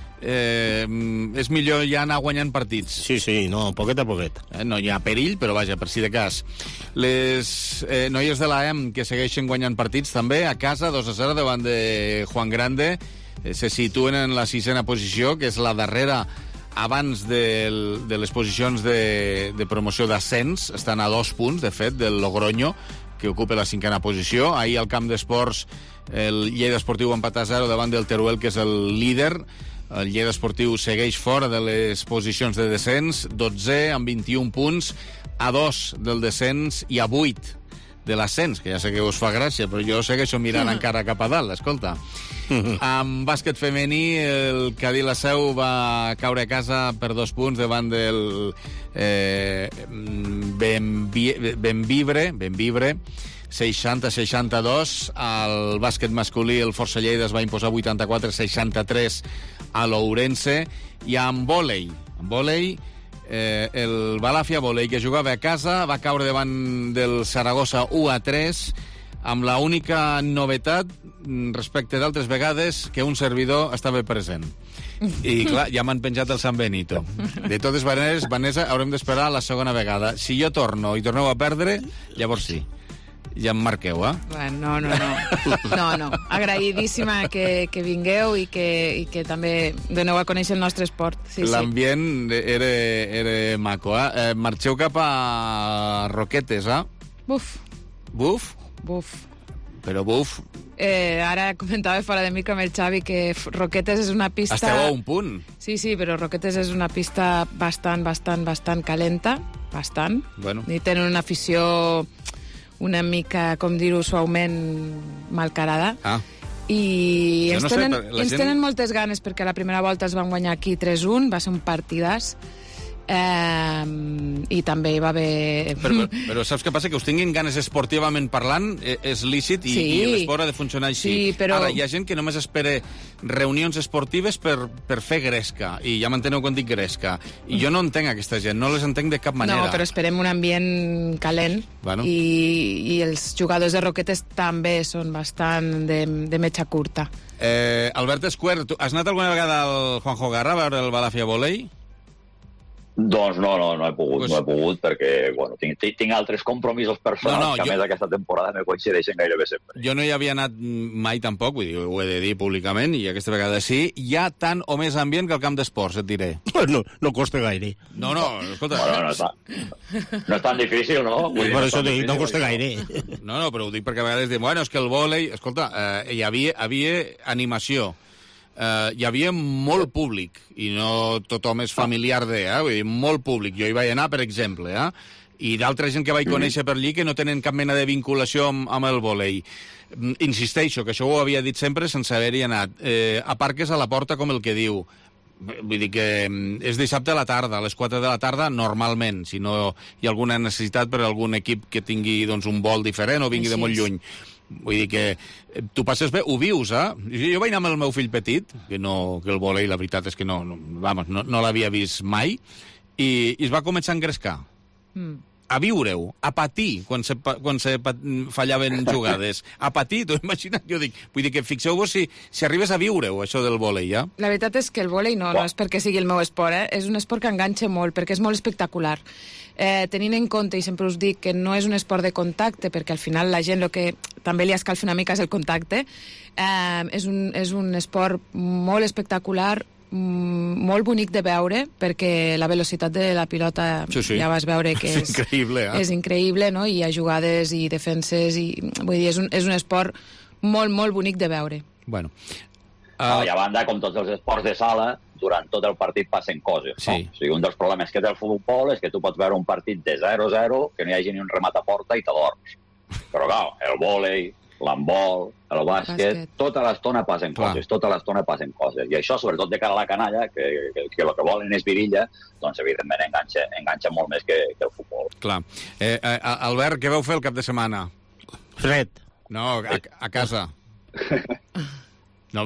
és millor ja anar guanyant partits. Sí, poquet a poquet. No hi ha perill, però vaja, per si de cas. Les noies de l'AEM que segueixen guanyant partits també, a casa, 2-0 davant de Juan Grande, se situen en la 6ena posició, que és la darrera abans de les posicions de promoció d'ascens. Estan a 2 punts, de fet, del Logroño, que ocupa la 5ena posició. Ahir al camp d'esports el Lleida Esportiu va empatar 0 davant del Teruel, que és el líder. El Lleida Esportiu segueix fora de les posicions de descens, 12 amb 21 punts, a 2 del descens i a 8 de l'ascens, que ja sé que us fa gràcia, però jo segueixo mirant encara cap a dalt, escolta. Amb bàsquet femení, el Cadí la Seu va caure a casa per 2 punts davant del Benvibre, 60-62. Al bàsquet masculí, el Força Lleida es va imposar 84-63 a l'Ourense. I amb vòlei, el Balàfia Volei, que jugava a casa, va caure davant del Saragossa 1-3, amb la única novetat respecte d'altres vegades que un servidor estava present. I clar, ja m'han penjat el San Benito. De totes maneres, Vanessa, haurem d'esperar la segona vegada. Si jo torno i torneu a perdre, llavors sí. ja em marqueu, Bueno, no. Agraïdíssima que vingueu i que també doneu a conèixer el nostre esport. Sí, l'ambient era maco, Marxeu cap a Roquetes, Buf. Buf? Buf. Però buf... Ara comentava fora de mica amb el Xavi que Roquetes és una pista... Esteu a un punt. Sí, però Roquetes és una pista bastant calenta, bastant. Bueno. I tenen una afició una mica, com dir-ho suaument, malcarada. I ens tenen moltes ganes perquè a la primera volta es van guanyar aquí 3-1, va ser un partidàs. I també hi va haver... Però saps què passa? Que us tinguin ganes esportivament parlant és lícit i l'esport ha de funcionar així. Sí, però... Ara, hi ha gent que només espera reunions esportives per fer gresca, i ja m'enteneu quan dic gresca. I jo no entenc aquesta gent, no les entenc de cap manera. No, però esperem un ambient calent, i els jugadors de Roquetes també són bastant de metxa curta. Albert Esquer, has anat alguna vegada al Juanjo Garra a veure el Balàfia Volei? Doncs no he pogut perquè, bueno, tinc altres compromisos personals que a més aquesta temporada me coincideixen gairebé sempre. Jo no hi havia anat mai tampoc, vull dir, ho he de dir públicament, i aquesta vegada sí. Hi ha tant o més ambient que al camp d'esports, et diré. No costa gaire. No, escolta... Bueno, no és tan difícil, no? Per això dic, no costa gaire. No, però ho dic perquè a vegades dic, bueno, és que el vòlei... Escolta, hi havia animació. Hi havia molt públic, i no tothom és familiar vull dir, molt públic. Jo hi vaig anar, per exemple, i d'altra gent que vaig conèixer per allí que no tenen cap mena de vinculació amb el vòlei. Insisteixo, que això ho havia dit sempre sense haver-hi anat. Aparques a la porta, com el que diu. Vull dir que és dissabte a la tarda, a les 4 de la tarda, normalment, si no hi ha alguna necessitat per algun equip que tingui un vol diferent o vingui de molt lluny. Vull dir que tu passes bé, ho vius, Jo vaig anar amb el meu fill petit, que el vòlei, la veritat és que no l'havia vist mai, i es va començar a engrescar. A viure-ho, a patir quan se fallaven jugades. A patir, t'ho imagina't? Jo dic, vull dir que fixeu-vos si arribes a viure-ho, això del vòlei, La veritat és que el vòlei no és perquè sigui el meu esport, És un esport que enganxa molt, perquè és molt espectacular. Tenint en compte, i sempre us dic, que no és un esport de contacte, perquè al final la gent el que també li escalfa una mica és el contacte, és un esport molt espectacular, molt bonic de veure, perquè la velocitat de la pilota ja vas veure que és increïble, és increïble, no? I hi ha jugades i defenses, i vull dir, és un esport molt, molt bonic de veure. Bueno. I a banda, com tots els esports de sala, durant tot el partit passen coses. No? O sigui, un dels problemes que té el futbol és que tu pots veure un partit de 0-0, que no hi hagi ni un remat a porta i t'adorms. Però, clar, el vòlei, l'handbol, el bàsquet, tota l'estona passen coses, I això, sobretot de cara a la canalla, que el que volen és virilla, doncs, evidentment, enganxa molt més que el futbol. Clar. Albert, què vau fer el cap de setmana? Fred. No, a casa. No,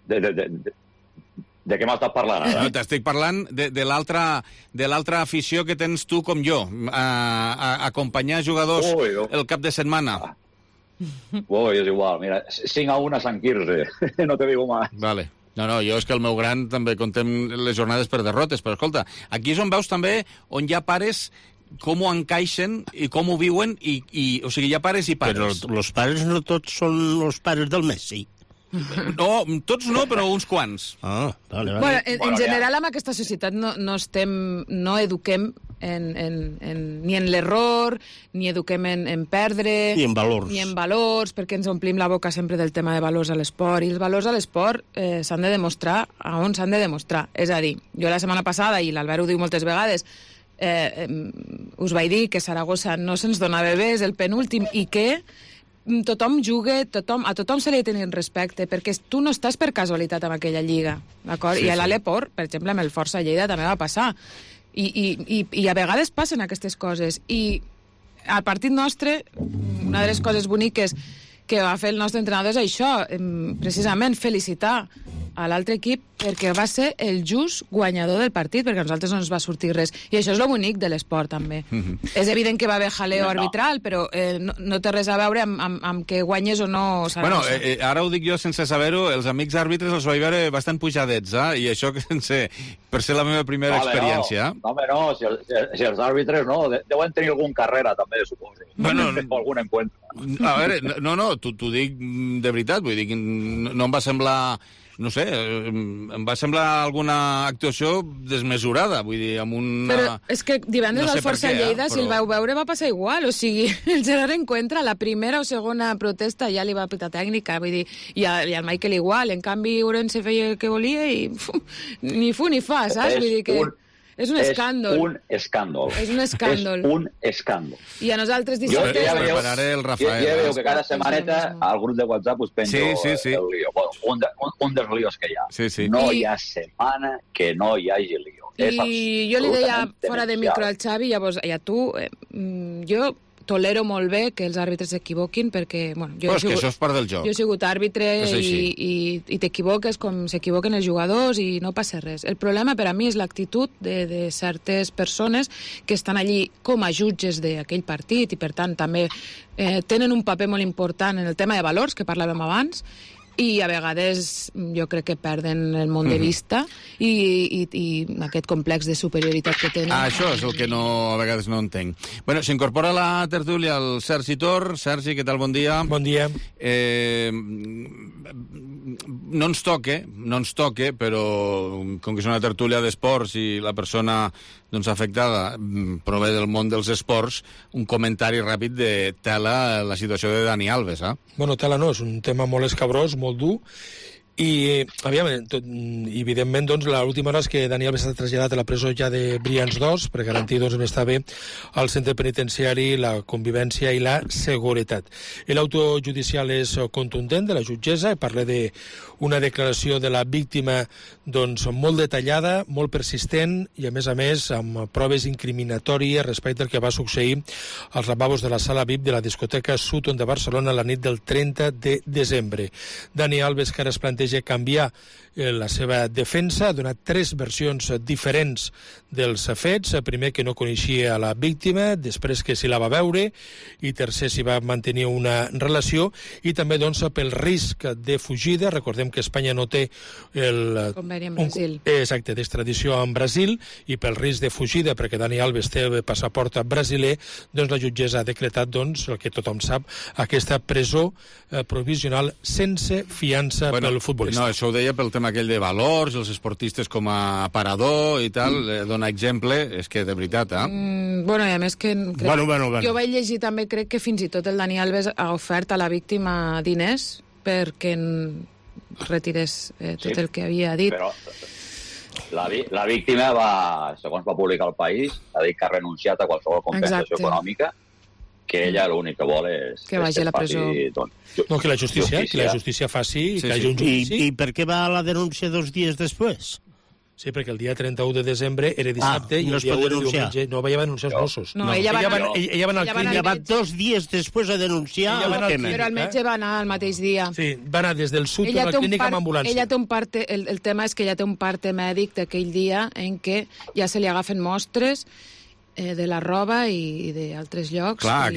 de què m'estàs parlant, ara? No, t'estic parlant de l'altra afició que tens tu com jo, acompanyar jugadors el cap de setmana. És igual, mira, 5-1 a Sant Quirze, no te digo más. Vale. No, jo és que el meu gran també contem les jornades per derrotes, però escolta, aquí és on veus també on hi ha pares com ho encaixen i com ho viuen, o sigui, hi ha pares i pares. Però els pares no tots són els pares del Messi. No, tots no, però uns quants. Vale. Bueno, en general, amb aquesta societat no eduquem ni en l'error, ni eduquem en perdre... Ni en valors. Ni en valors, perquè ens omplim la boca sempre del tema de valors a l'esport. I els valors a l'esport s'han de demostrar a on s'han de demostrar. És a dir, jo la setmana passada, i l'Albert ho diu moltes vegades, us vaig dir que Saragossa no se'ns donava bé, és el penúltim, i que tothom juga, a tothom se li ha de tenir respecte, perquè tu no estàs per casualitat en aquella lliga, d'acord? I a l'Aleport, per exemple, amb el Força Lleida també va passar. I a vegades passen aquestes coses. I al partit nostre, una de les coses boniques que va fer el nostre entrenador és això, precisament felicitar a l'altre equip perquè va ser el just guanyador del partit, perquè a nosaltres no ens va sortir res. I això és lo bonic de l'esport, també. És evident que va haver jaleo arbitral, però no té res a veure amb que guanyes o no. Bueno, ara ho dic jo sense saber-ho, els amics àrbitres els vaig veure bastant pujadets, i això que per ser la meva primera experiència. No, si els àrbitres deuen tenir algun carrera, també, suposo. Bueno, algun encuentro. A veure, t'ho dic de veritat, vull dir que no em va semblar... No sé, em va semblar alguna actuació desmesurada, vull dir, amb una... Però és que divendres al Força Lleida, si el vau veure, va passar igual, o sigui, el Gerard Encuentra, la primera o segona protesta ja li va pitar tècnica, vull dir, i al Michael igual, en canvi Ourense feia el que volia i ni fu ni fa, saps? Vull dir que... És un escàndol. És un escàndol. I a nosaltres dissabte... Jo prepararé el Rafael. Ja veieu que cada setmaneta al grup de WhatsApp us penjo el lío. Un dels líos que hi ha. No hi ha setmana que no hi hagi lío. I jo li deia fora de micro al Xavi, llavors, i a tu, jo tolero molt bé que els àrbitres s'equivoquin perquè... Però és que això és part del joc. Jo he sigut àrbitre i t'equivoques com s'equivoquen els jugadors i no passa res. El problema per a mi és l'actitud de certes persones que estan allí com a jutges d'aquell partit i per tant també tenen un paper molt important en el tema de valors que parlàvem abans i a vegades jo crec que perden el món de vista i aquest complex de superioritat que tenen. Això és el que a vegades no entenc. Bueno, s'incorpora a la tertúlia el Sergi Tor. Sergi, què tal? Bon dia. Bon dia. No ens toque, però com que és una tertúlia d'esports i la persona afectada prové del món dels esports, un comentari ràpid de tela la situació de Dani Alves, Bueno, tela no, és un tema molt escabrós, molt dur, i, evidentment, l'última hora és que Dani Alves s'ha traslladat a la presó ja de Brians 2 per garantir estar bé al centre penitenciari, la convivència i la seguretat. L'auto judicial és contundent de la jutgessa, parla d'una declaració de la víctima molt detallada, molt persistent i, a més, amb proves incriminatòries respecte al que va succeir als lavabos de la sala VIP de la discoteca Sutton de Barcelona la nit del 30 de desembre. Dani Alves, que ara es planteja canviar la seva defensa, ha donat 3 versions diferents dels fets. Primer, que no coneixia la víctima, després que si la va veure i tercer, si va mantenir una relació i també pel risc de fugida. Recordem que Espanya no té el conveni amb Brasil. Exacte, d'extradició amb Brasil i pel risc de fugida, perquè Dani Alves té passaport brasiler, la jutgessa ha decretat, el que tothom sap, aquesta presó provisional sense fiança pel futbolista. No, això ho deia pel tema aquell de valors, els esportistes com a aparador i tal, dona exemple, és que de veritat, i a més que... Jo vaig llegir també, crec que fins i tot el Dani Alves ha ofert a la víctima diners perquè retirés tot el que havia dit. Però la víctima segons va publicar El País, ha dit que ha renunciat a qualsevol compensació econòmica, que ella l'únic que vol és... Que vagi a la presó. Que la justícia faci... I per què va a la denúncia 2 dies després? Sí, perquè el dia 31 de desembre era dissabte i el dia 1 de diumenge no va denunciar els Mossos. No, ella va anar al clínic. Ella va 2 dies després a denunciar el tema. Però el metge va anar el mateix dia. Sí, va anar des del sud a la clínica amb ambulància. Ella té un parte, el tema és que ella té un parte mèdic d'aquell dia en què ja se li agafen mostres de la roba i d'altres llocs. Clar,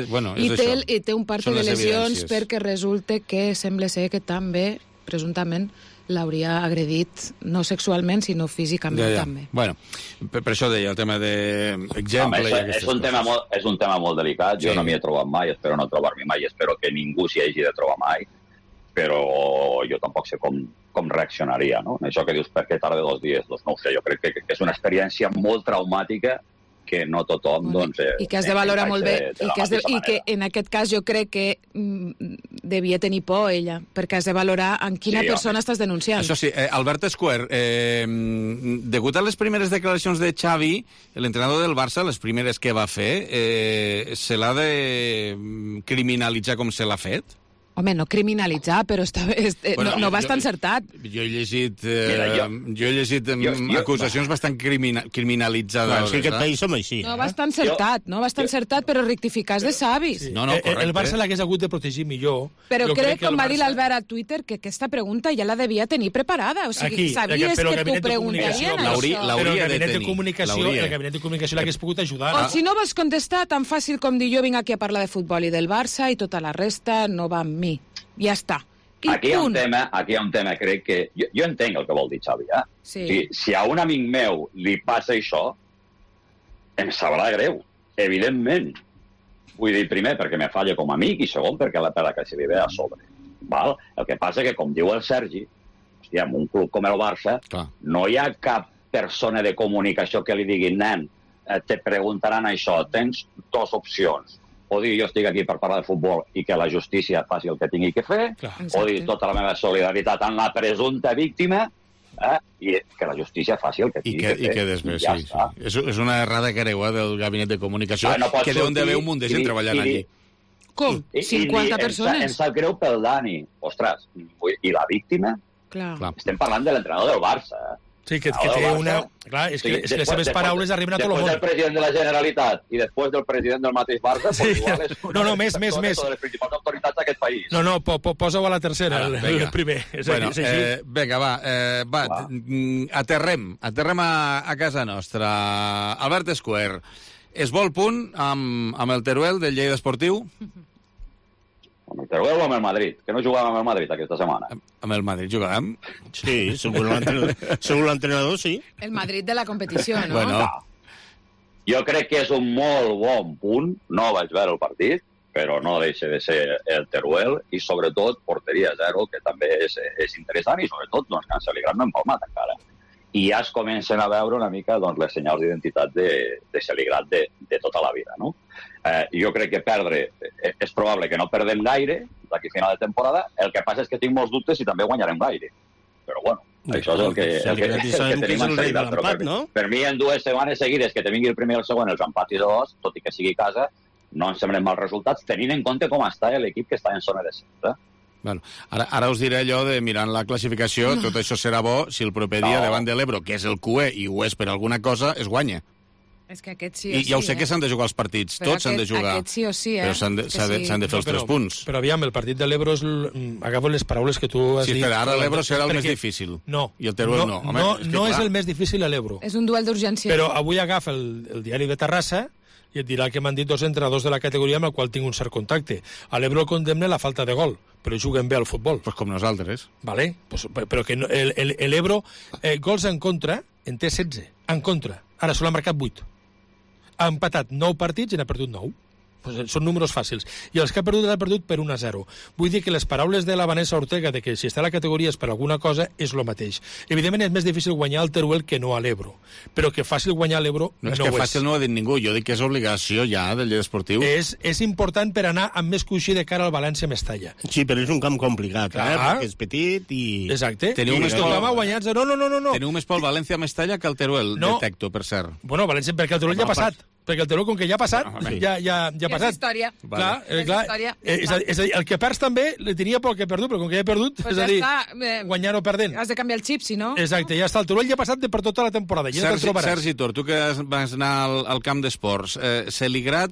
i té un part de lesions perquè resulta que sembla ser que també, presumptament, l'hauria agredit no sexualment, sinó físicament també. Bueno, per això deia el tema d'exemple. És un tema molt delicat, jo no m'hi he trobat mai, espero no trobar-m'hi mai, espero que ningú s'hi hagi de trobar mai, però jo tampoc sé com reaccionaria, no? Això que dius, per què tarda 2 dies? Doncs no ho sé, jo crec que és una experiència molt traumàtica que no tothom, i que has de valorar molt bé, i que en aquest cas jo crec que devia tenir por ella, perquè has de valorar en quina persona estàs denunciant. Això sí, Albert Esquer, degut a les primeres declaracions de Xavi, l'entrenador del Barça, les primeres que va fer, se l'ha de criminalitzar com se l'ha fet? Home, no criminalitzar, però no va estar encertat. Jo he llegit acusacions bastant criminalitzades. És que aquest país som així. No va estar encertat, però rectificar és de savis. No, correcte. El Barça l'hagués hagut de protegir millor. Però crec, com va dir l'Albert a Twitter, que aquesta pregunta ja la devia tenir preparada. O sigui, sabies que t'ho preguntarien, això. Però el gabinet de comunicació l'hagués pogut ajudar. O si no vas contestar tan fàcil com dir jo vinc aquí a parlar de futbol i del Barça i tota la resta no va amb mi. Ja està. Aquí hi ha un tema, crec que... Jo entenc el que vol dir Xavi, Sí. Si a un amic meu li passa això, em sabrà greu, evidentment. Vull dir, primer, perquè me falla com a amic, i segon, perquè la pela que se li ve a sobre. Val? El que passa que, com diu el Sergi, hòstia, en un club com el Barça, no hi ha cap persona de comunicació que li digui, nen, te preguntaran això, tens dues opcions. O dir, jo estic aquí per parlar de futbol i que la justícia faci el que tingui que fer, o dir tota la meva solidaritat amb la presumpta víctima, i que la justícia faci el que tingui que fer. I que després, sí. És una errada greu del gabinet de comunicació, que deuen d'haver un munt de gent treballant allí. Com? 50 persones? Em sap greu pel Dani. Ostres, i la víctima? Clar. Estem parlant de l'entrenador del Barça, Sí, que té una... Clar, és que les seves paraules arriben a tot el món. Després del president de la Generalitat i després del president del mateix Barça, pues igual és una de les principals autoritats d'aquest país. No, posa-ho a la tercera, el primer. Bueno, vinga, va, aterrem a casa nostra. Albert Esquer, es vol punt amb el Teruel del Lleida Esportiu? Amb el Teruel o amb el Madrid? Que no jugàvem amb el Madrid aquesta setmana. Amb el Madrid jugàvem? Sí, según l'entrenador, sí. El Madrid de la competició, no? Bueno. Jo crec que és un molt bon punt. No vaig veure el partit, però no deixa de ser el Teruel, i sobretot porteria zero, que també és interessant, i sobretot doncs, que en Celigrat no hem palmat encara. I ja es comencen a veure una mica doncs, les senyals d'identitat de Celigrat de tota la vida, no? Jo crec que perdre... És probable que no perdem gaire d'aquí a final de temporada. El que passa és que tinc molts dubtes si també guanyarem gaire. Però bueno, això és el que tenim en Celigrat. Per mi, en 2 setmanes seguides que te vingui el primer i el segon, els empats i 2, tot i que sigui a casa, no ens semblen mals resultats, tenint en compte com està l'equip que està en zona de centre. Bueno, ara us diré allò de mirant la classificació, tot això serà bo si el proper dia davant de l'Ebro, que és el QE i ho és per alguna cosa, es guanya. És que aquest sí o sí, ja ho sé que s'han de jugar els partits, tots s'han de jugar. Aquest sí o sí, Però s'han de fer els 3 punts. Però aviam, el partit de l'Ebro és... Agafo les paraules que tu has dit. Sí, però ara l'Ebro serà el més difícil. No. I el Teruel no. No és el més difícil a l'Ebro. És un duel d'urgència. Però avui agafa el diari de Terrassa i et dirà que m'han dit 2 entrenadors de la categoria amb el qual tinc un cert contacte. A l'Ebro el condemna la falta de gol, però juguen bé al futbol. Pues com nosaltres. Vale, però que l'Ebro gols en contra en té 16. En contra. Ara se l'ha marcat 8. Ha empatat 9 partits i n'ha perdut 9. Pues són números fàcils. I els que ha perdut per 1-0. Vull dir que les paraules de la Vanessa Ortega de que si està a la categoria és per alguna cosa és el mateix. Evidentment és més difícil guanyar el Teruel que no a l'Ebro. Però que fàcil guanyar l'Ebro no és. No és que fàcil no ho ha dit ningú. Jo dic que és obligació ja del Lleida Esportiu. És important per anar amb més coixí de cara al València-Mestalla. Sí, però és un camp complicat, perquè és petit i... Exacte. Teniu més por No. Teniu més por València-Mestalla que el Teruel, detecto, per cert. Bueno, València, perquè el Teruel ja ha passat. Perquè el Teruel, com que ja ha passat, ja ha passat. És història. Clar, és a dir, el que perds també li tenia por que ha perdut, però com que ja ha perdut, és a dir, guanyant o perdent. Has de canviar el xip, si no... Exacte, ja està. El Teruel ja ha passat per tota la temporada. Sergi Tor, tu que vas anar al camp d'esports, Celigrat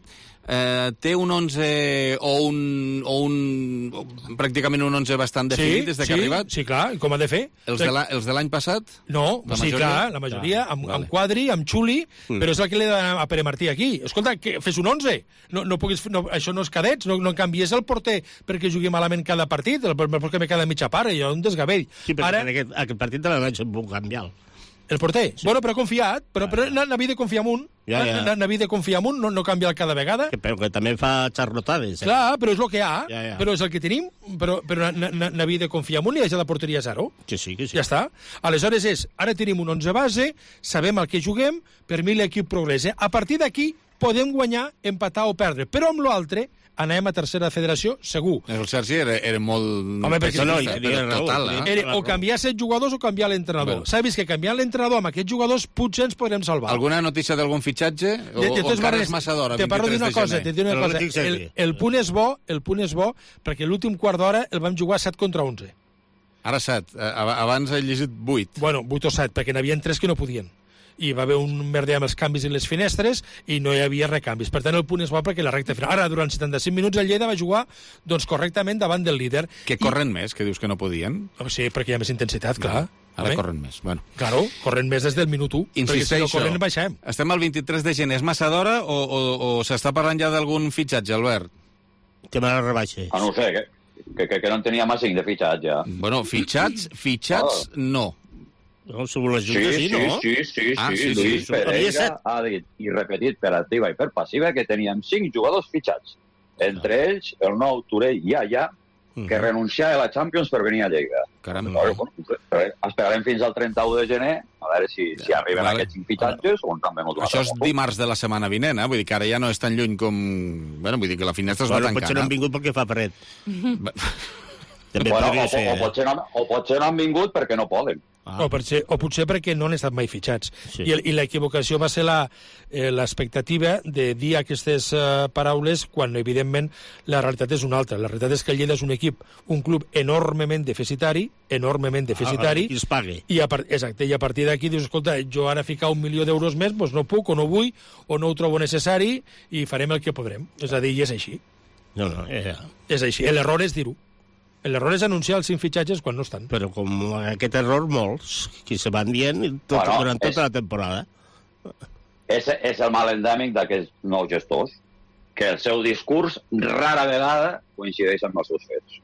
té un 11 o pràcticament un 11 bastant definit des que ha arribat? Sí, clar, com ha de fer? Els de l'any passat? No, sí, clar, la majoria, amb Quadri, amb Xuli, però és el que li ha d'anar a Pere Martí aquí. Escolta, que fes un 11, això no és cadets, no canvies el porter perquè jugui malament cada partit, el porter me queda mitja part, i un desgavell. Sí, però aquest partit de la vaig canviar. El porter? Sí. Bueno, però confiat, però n'havia de confiar en un. N'havia de confiar en un, no canviar cada vegada. Però que també fa xarrotades. Clar, però és el que hi ha, però és el que tenim, però n'havia de confiar en un i deixar la porteria 0. Que sí. Ja està. Aleshores ara tenim un 11 base, sabem el que juguem, per mi l'equip progressa. A partir d'aquí podem guanyar, empatar o perdre, però amb l'altre anàvem a tercera federació, segur. El Sergi era molt... Home, perquè total, o canviar 7 jugadors o canviar l'entrenador. S'ha vist que canviant l'entrenador amb aquests jugadors potser ens podrem salvar. Alguna notícia d'algun fitxatge? O encara és massa d'hora, 23 de gener? El punt és bo, perquè l'últim quart d'hora el vam jugar 7 contra 11. Ara 7. Abans he llegit 8. Bueno, 8 o 7, perquè n'hi havia 3 que no podien. I va haver un merder amb els canvis i les finestres i no hi havia recanvis. Per tant, el punt és bo perquè la recta final... Ara, durant 75 minuts, el Lleida va jugar doncs, correctament davant del líder. Que corren més, que dius que no podien? Sí, perquè hi ha més intensitat, clar. Ara corren més. Bueno. Claro, corren més des del minut 1. Insisteixo, si no corren, baixem. Estem al 23 de gener. És massa d'hora o s'està parlant ja d'algun fitxatge, Albert? Que me la rebaixes. No ho sé, que no en tenia massa de fitxats, ja. Bueno, fitxats no. No, sobre les juntes sí, no? Sí. Luis Pereira ha dit i repetit per activa i per passiva que teníem 5 jugadors fitxats. Entre ells, el nou Turell Yaya, que renunciava a la Champions per venir a Lleida. Caram. Esperarem fins al 31 de gener a veure si arriben aquests 5 fitxatges o en canviem un altre. Això és dimarts de la setmana vinent, Vull dir que ara ja no és tan lluny com... Bueno, vull dir que la finestra es va tancant. Potser no han vingut perquè fa fred. O potser no han vingut perquè no poden. O potser perquè no han estat mai fitxats. Sí. I l'equivocació va ser l'expectativa de dir aquestes paraules quan, evidentment, la realitat és una altra. La realitat és que el Lleida és un equip, un club enormement deficitari, i es pagui. Exacte, i a partir d'aquí dius, escolta, jo ara ficar 1 milió d'euros més, doncs no puc, o no vull, o no ho trobo necessari, i farem el que podrem. És a dir, i és així. És així. L'error és dir-ho. L'error és anunciar els 5 fitxatges quan no estan. Però com aquest error, molts, que se van dient durant tota la temporada. És el mal endèmic d'aquests nous gestors, que el seu discurs rara vegada coincideix amb els seus fets.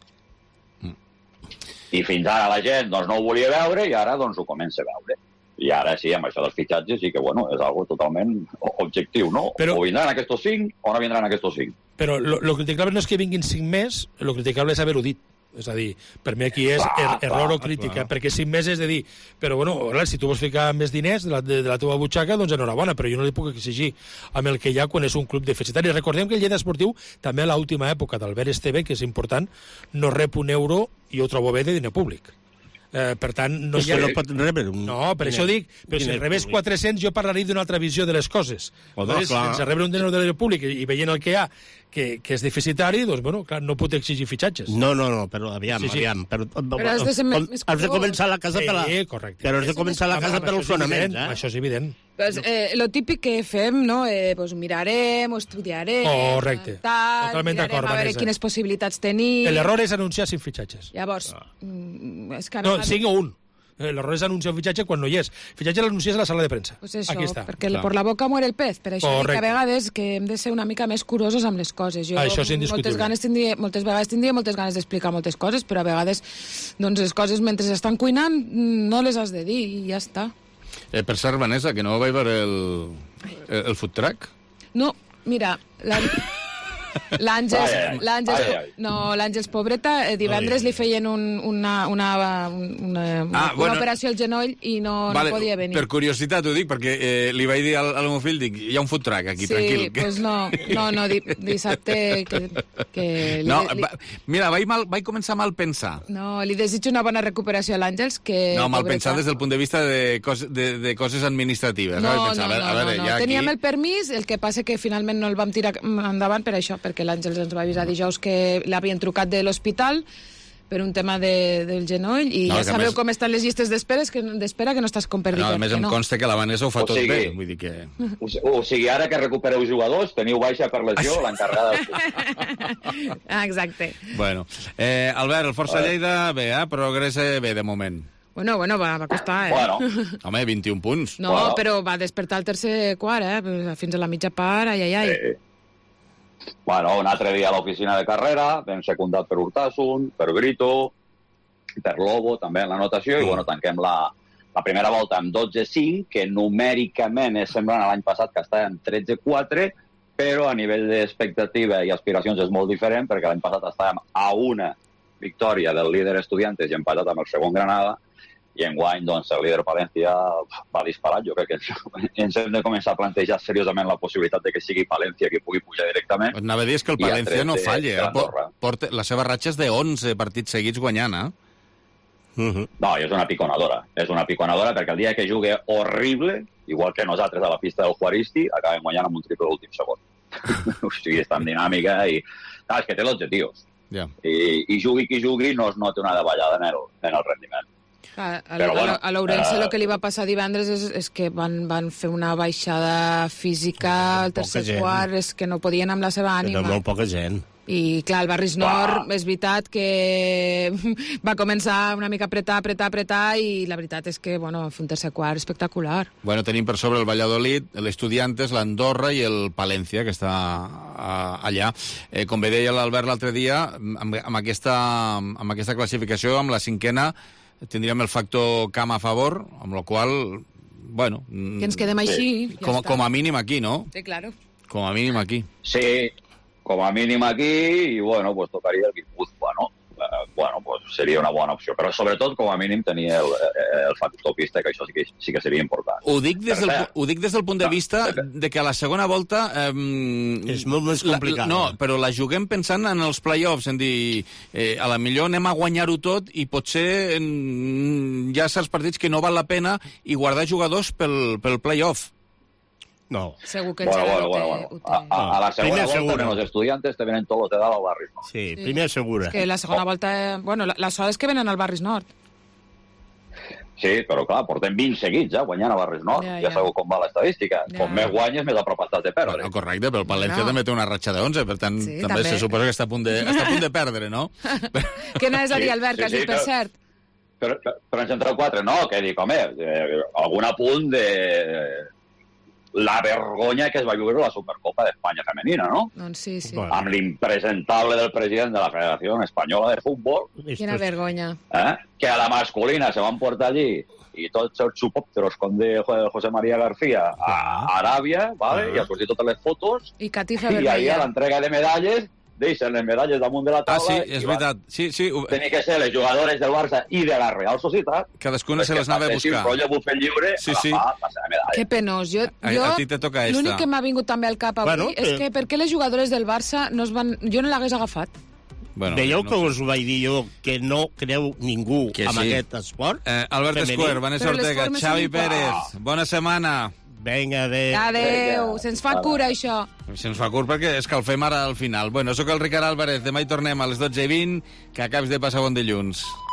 I fins ara la gent doncs, no ho volia veure i ara doncs, ho comença a veure. I ara sí, amb això dels fitxatges, sí que bueno, és algo totalment objectiu, no? O vindran aquests 5 o no vindran aquests 5. Però lo criticable no és que vinguin 5 més, lo criticable és haver-ho dit. És a dir, per mi aquí és error o crítica, perquè 5 més és de dir, però bueno, si tu vols ficar més diners de la teva butxaca, doncs enhorabona, però jo no li puc exigir amb el que hi ha quan és un club deficitari. Recordem que el Lleida Esportiu, també a l'última època d'Albert Esteve, que és important, no rep un euro, i ho trobo bé, de diner públic. Per tant, no hi ha... No pot rebre No, per això dic, però si rebés 400 jo parlaria d'una altra visió de les coses. Sense rebre un diner de diner públic i veient el que hi ha, que és deficitari, doncs, bueno, clar, no pot exigir fitxatges. No, però aviam. Però has de ser més has de començar la casa per la... correcte. Però has de començar la casa per els fonaments, Això és evident. Pues, lo típic que fem, no? Pues mirarem, ho estudiarem... Correcte. Totalment d'acord, Vanessa. A veure quines possibilitats tenim... L'error és anunciar 5 fitxatges. Llavors... És que no, 5 o 1. L'error és anunciar un fitxatge quan no hi és. Fitxatge l'anuncies a la sala de premsa. Pues això, aquí està. perquè per la boca muere el pez. Per això dic que a vegades que hem de ser una mica més curosos amb les coses. Jo això és indiscutible. Moltes vegades tindria moltes ganes d'explicar moltes coses, però a vegades doncs, les coses mentre estan cuinant no les has de dir i ja està. Per cert, Vanessa, que no vaig veure el food truck? No, mira... L'Àngels Pobreta, divendres li feien una operació al genoll i no podia venir. Per curiositat ho dic, perquè li vaig dir al meu fill, dic, hi ha un food truck aquí, tranquil. Sí, doncs no, dissabte... Mira, vaig començar a malpensar. No, li desitjo una bona recuperació a l'Àngels, que... No, malpensar des del punt de vista de coses administratives. No, teníem el permís, el que passa que finalment no el vam tirar endavant per això, perquè l'Àngels ens va avisar dijous que l'havien trucat de l'hospital per un tema del genoll i ja sabeu com estan les llistes d'espera que no estàs com per dir. A més em consta que la Vanessa ho fa tot bé. Vull dir que... O sigui, ara que recupereu jugadors, teniu baixa per lesió, l'encarregada del Exacte. Bueno, Albert, el Força Lleida, bé, progressa bé de moment. Bueno, va costar, Home, 21 punts. No, però va despertar el tercer quart, fins a la mitja part, ai. Bueno, un altre dia a l'oficina de carrera, vam secundat per Urtasun, per Brito, per Lobo, també en la notació, i bueno, tanquem la primera volta amb 12-5, que numèricament és semblant a l'any passat, que estàvem 13-4, però a nivell d'expectativa i aspiracions és molt diferent, perquè l'any passat estàvem a una victòria del líder Estudiantes i empatat amb el segon Granada, i enguany doncs, el líder Palència va disparar. Jo crec que ens hem de començar a plantejar seriosament la possibilitat de que sigui Palència qui pugui pujar directament. Anava a dir que el Palència no falla. La seva ratxa és de 11 partits seguits guanyant, No, és una piconadora. És una piconadora perquè el dia que jugui horrible, igual que nosaltres a la pista del Juaristi, acabem guanyant amb un triple l'últim segon. O sigui, està en dinàmica i... és que té l'objectius. I jugui qui jugui no es nota una davallada en el rendiment. A l'Ourense el que li va passar divendres és que van fer una baixada física al tercer quart, és que no podien amb la seva ànima. Molt poca gent. I clar, el Barris Nord és veritat que va començar una mica a apretar i la veritat és que, bueno, va fer un tercer quart espectacular. Bueno, tenim per sobre el Valladolid, l'Estudiantes, l'Andorra i el Palència, que està allà. Com bé deia l'Albert l'altre dia, amb aquesta classificació, amb la cinquena, tindríem el factor camp a favor, amb la qual, bueno... Que ens quedem així. Com a mínim aquí, no? Sí, claro. Com a mínim aquí. Sí, com a mínim aquí, i bueno, pues tocaria el Guipúzcoa, no? Bueno, pues seria una bona opció. Però sobretot, com a mínim, tenir el factor pista, que això sí que seria important. Ho dic des del punt de vista de que a la segona volta... és molt més complicat. No, però la juguem pensant en els play-offs, en dir, a la millor anem a guanyar-ho tot i potser hi ha certs partits que no val la pena i guardar jugadors pel play-off. No. Segur que el bueno. A la segona volta, els estudiantes te venen tots los de dalt al Barris Nord. Sí, primer segura. És que la segona volta... Bueno, la sort és que venen al Barris Nord. Sí, però clar, portem 20 seguits, guanyant a Barris Nord. Ja sabeu com va l'estadística. Com més guanyes, més a prop estàs de perdre. Bueno, correcte, però el Palència també té una ratxa de 11, per tant, també se suposa que està a punt de perdre, no? Què n'has a dir, Albert, que has dit per cert? Però en central 4, no, que dic, home, algun apunt de... la vergonya que es va viure la Supercopa d'Espanya femenina, no? Doncs sí. Amb l'impresentable del president de la Federació Espanyola de Futbol. Quina vergonya. Que a la masculina se van portar allí i tots els xupòpteros com de José María García a Aràbia, ¿vale? I ha sortit totes les fotos. I catifa vermella. I ahir a l'entrega de medalles deixen les medalles damunt de la taula. Sí, és veritat. Sí. Tenia que ser les jugadores del Barça i de la Real Societat. Cadascuna se les anava a buscar. Un rotllo bufet lliure, sí. Que penós. A ti te toca esta. L'únic que m'ha vingut també al cap avui és que per què les jugadores del Barça no es van... Jo no l'hagués agafat. Veieu que us ho vaig dir jo, que no creu ningú en aquest esport? Albert Escuer, Vanessa Ortega, Xavi Pérez, bona setmana. Vinga, adéu. Adéu. Se'ns fa cura, això. Se'ns fa cura perquè escalfem ara al final. Bueno, sóc el Ricard Álvarez. Demà hi tornem a les 12:20. Que acabis de passar bon dilluns.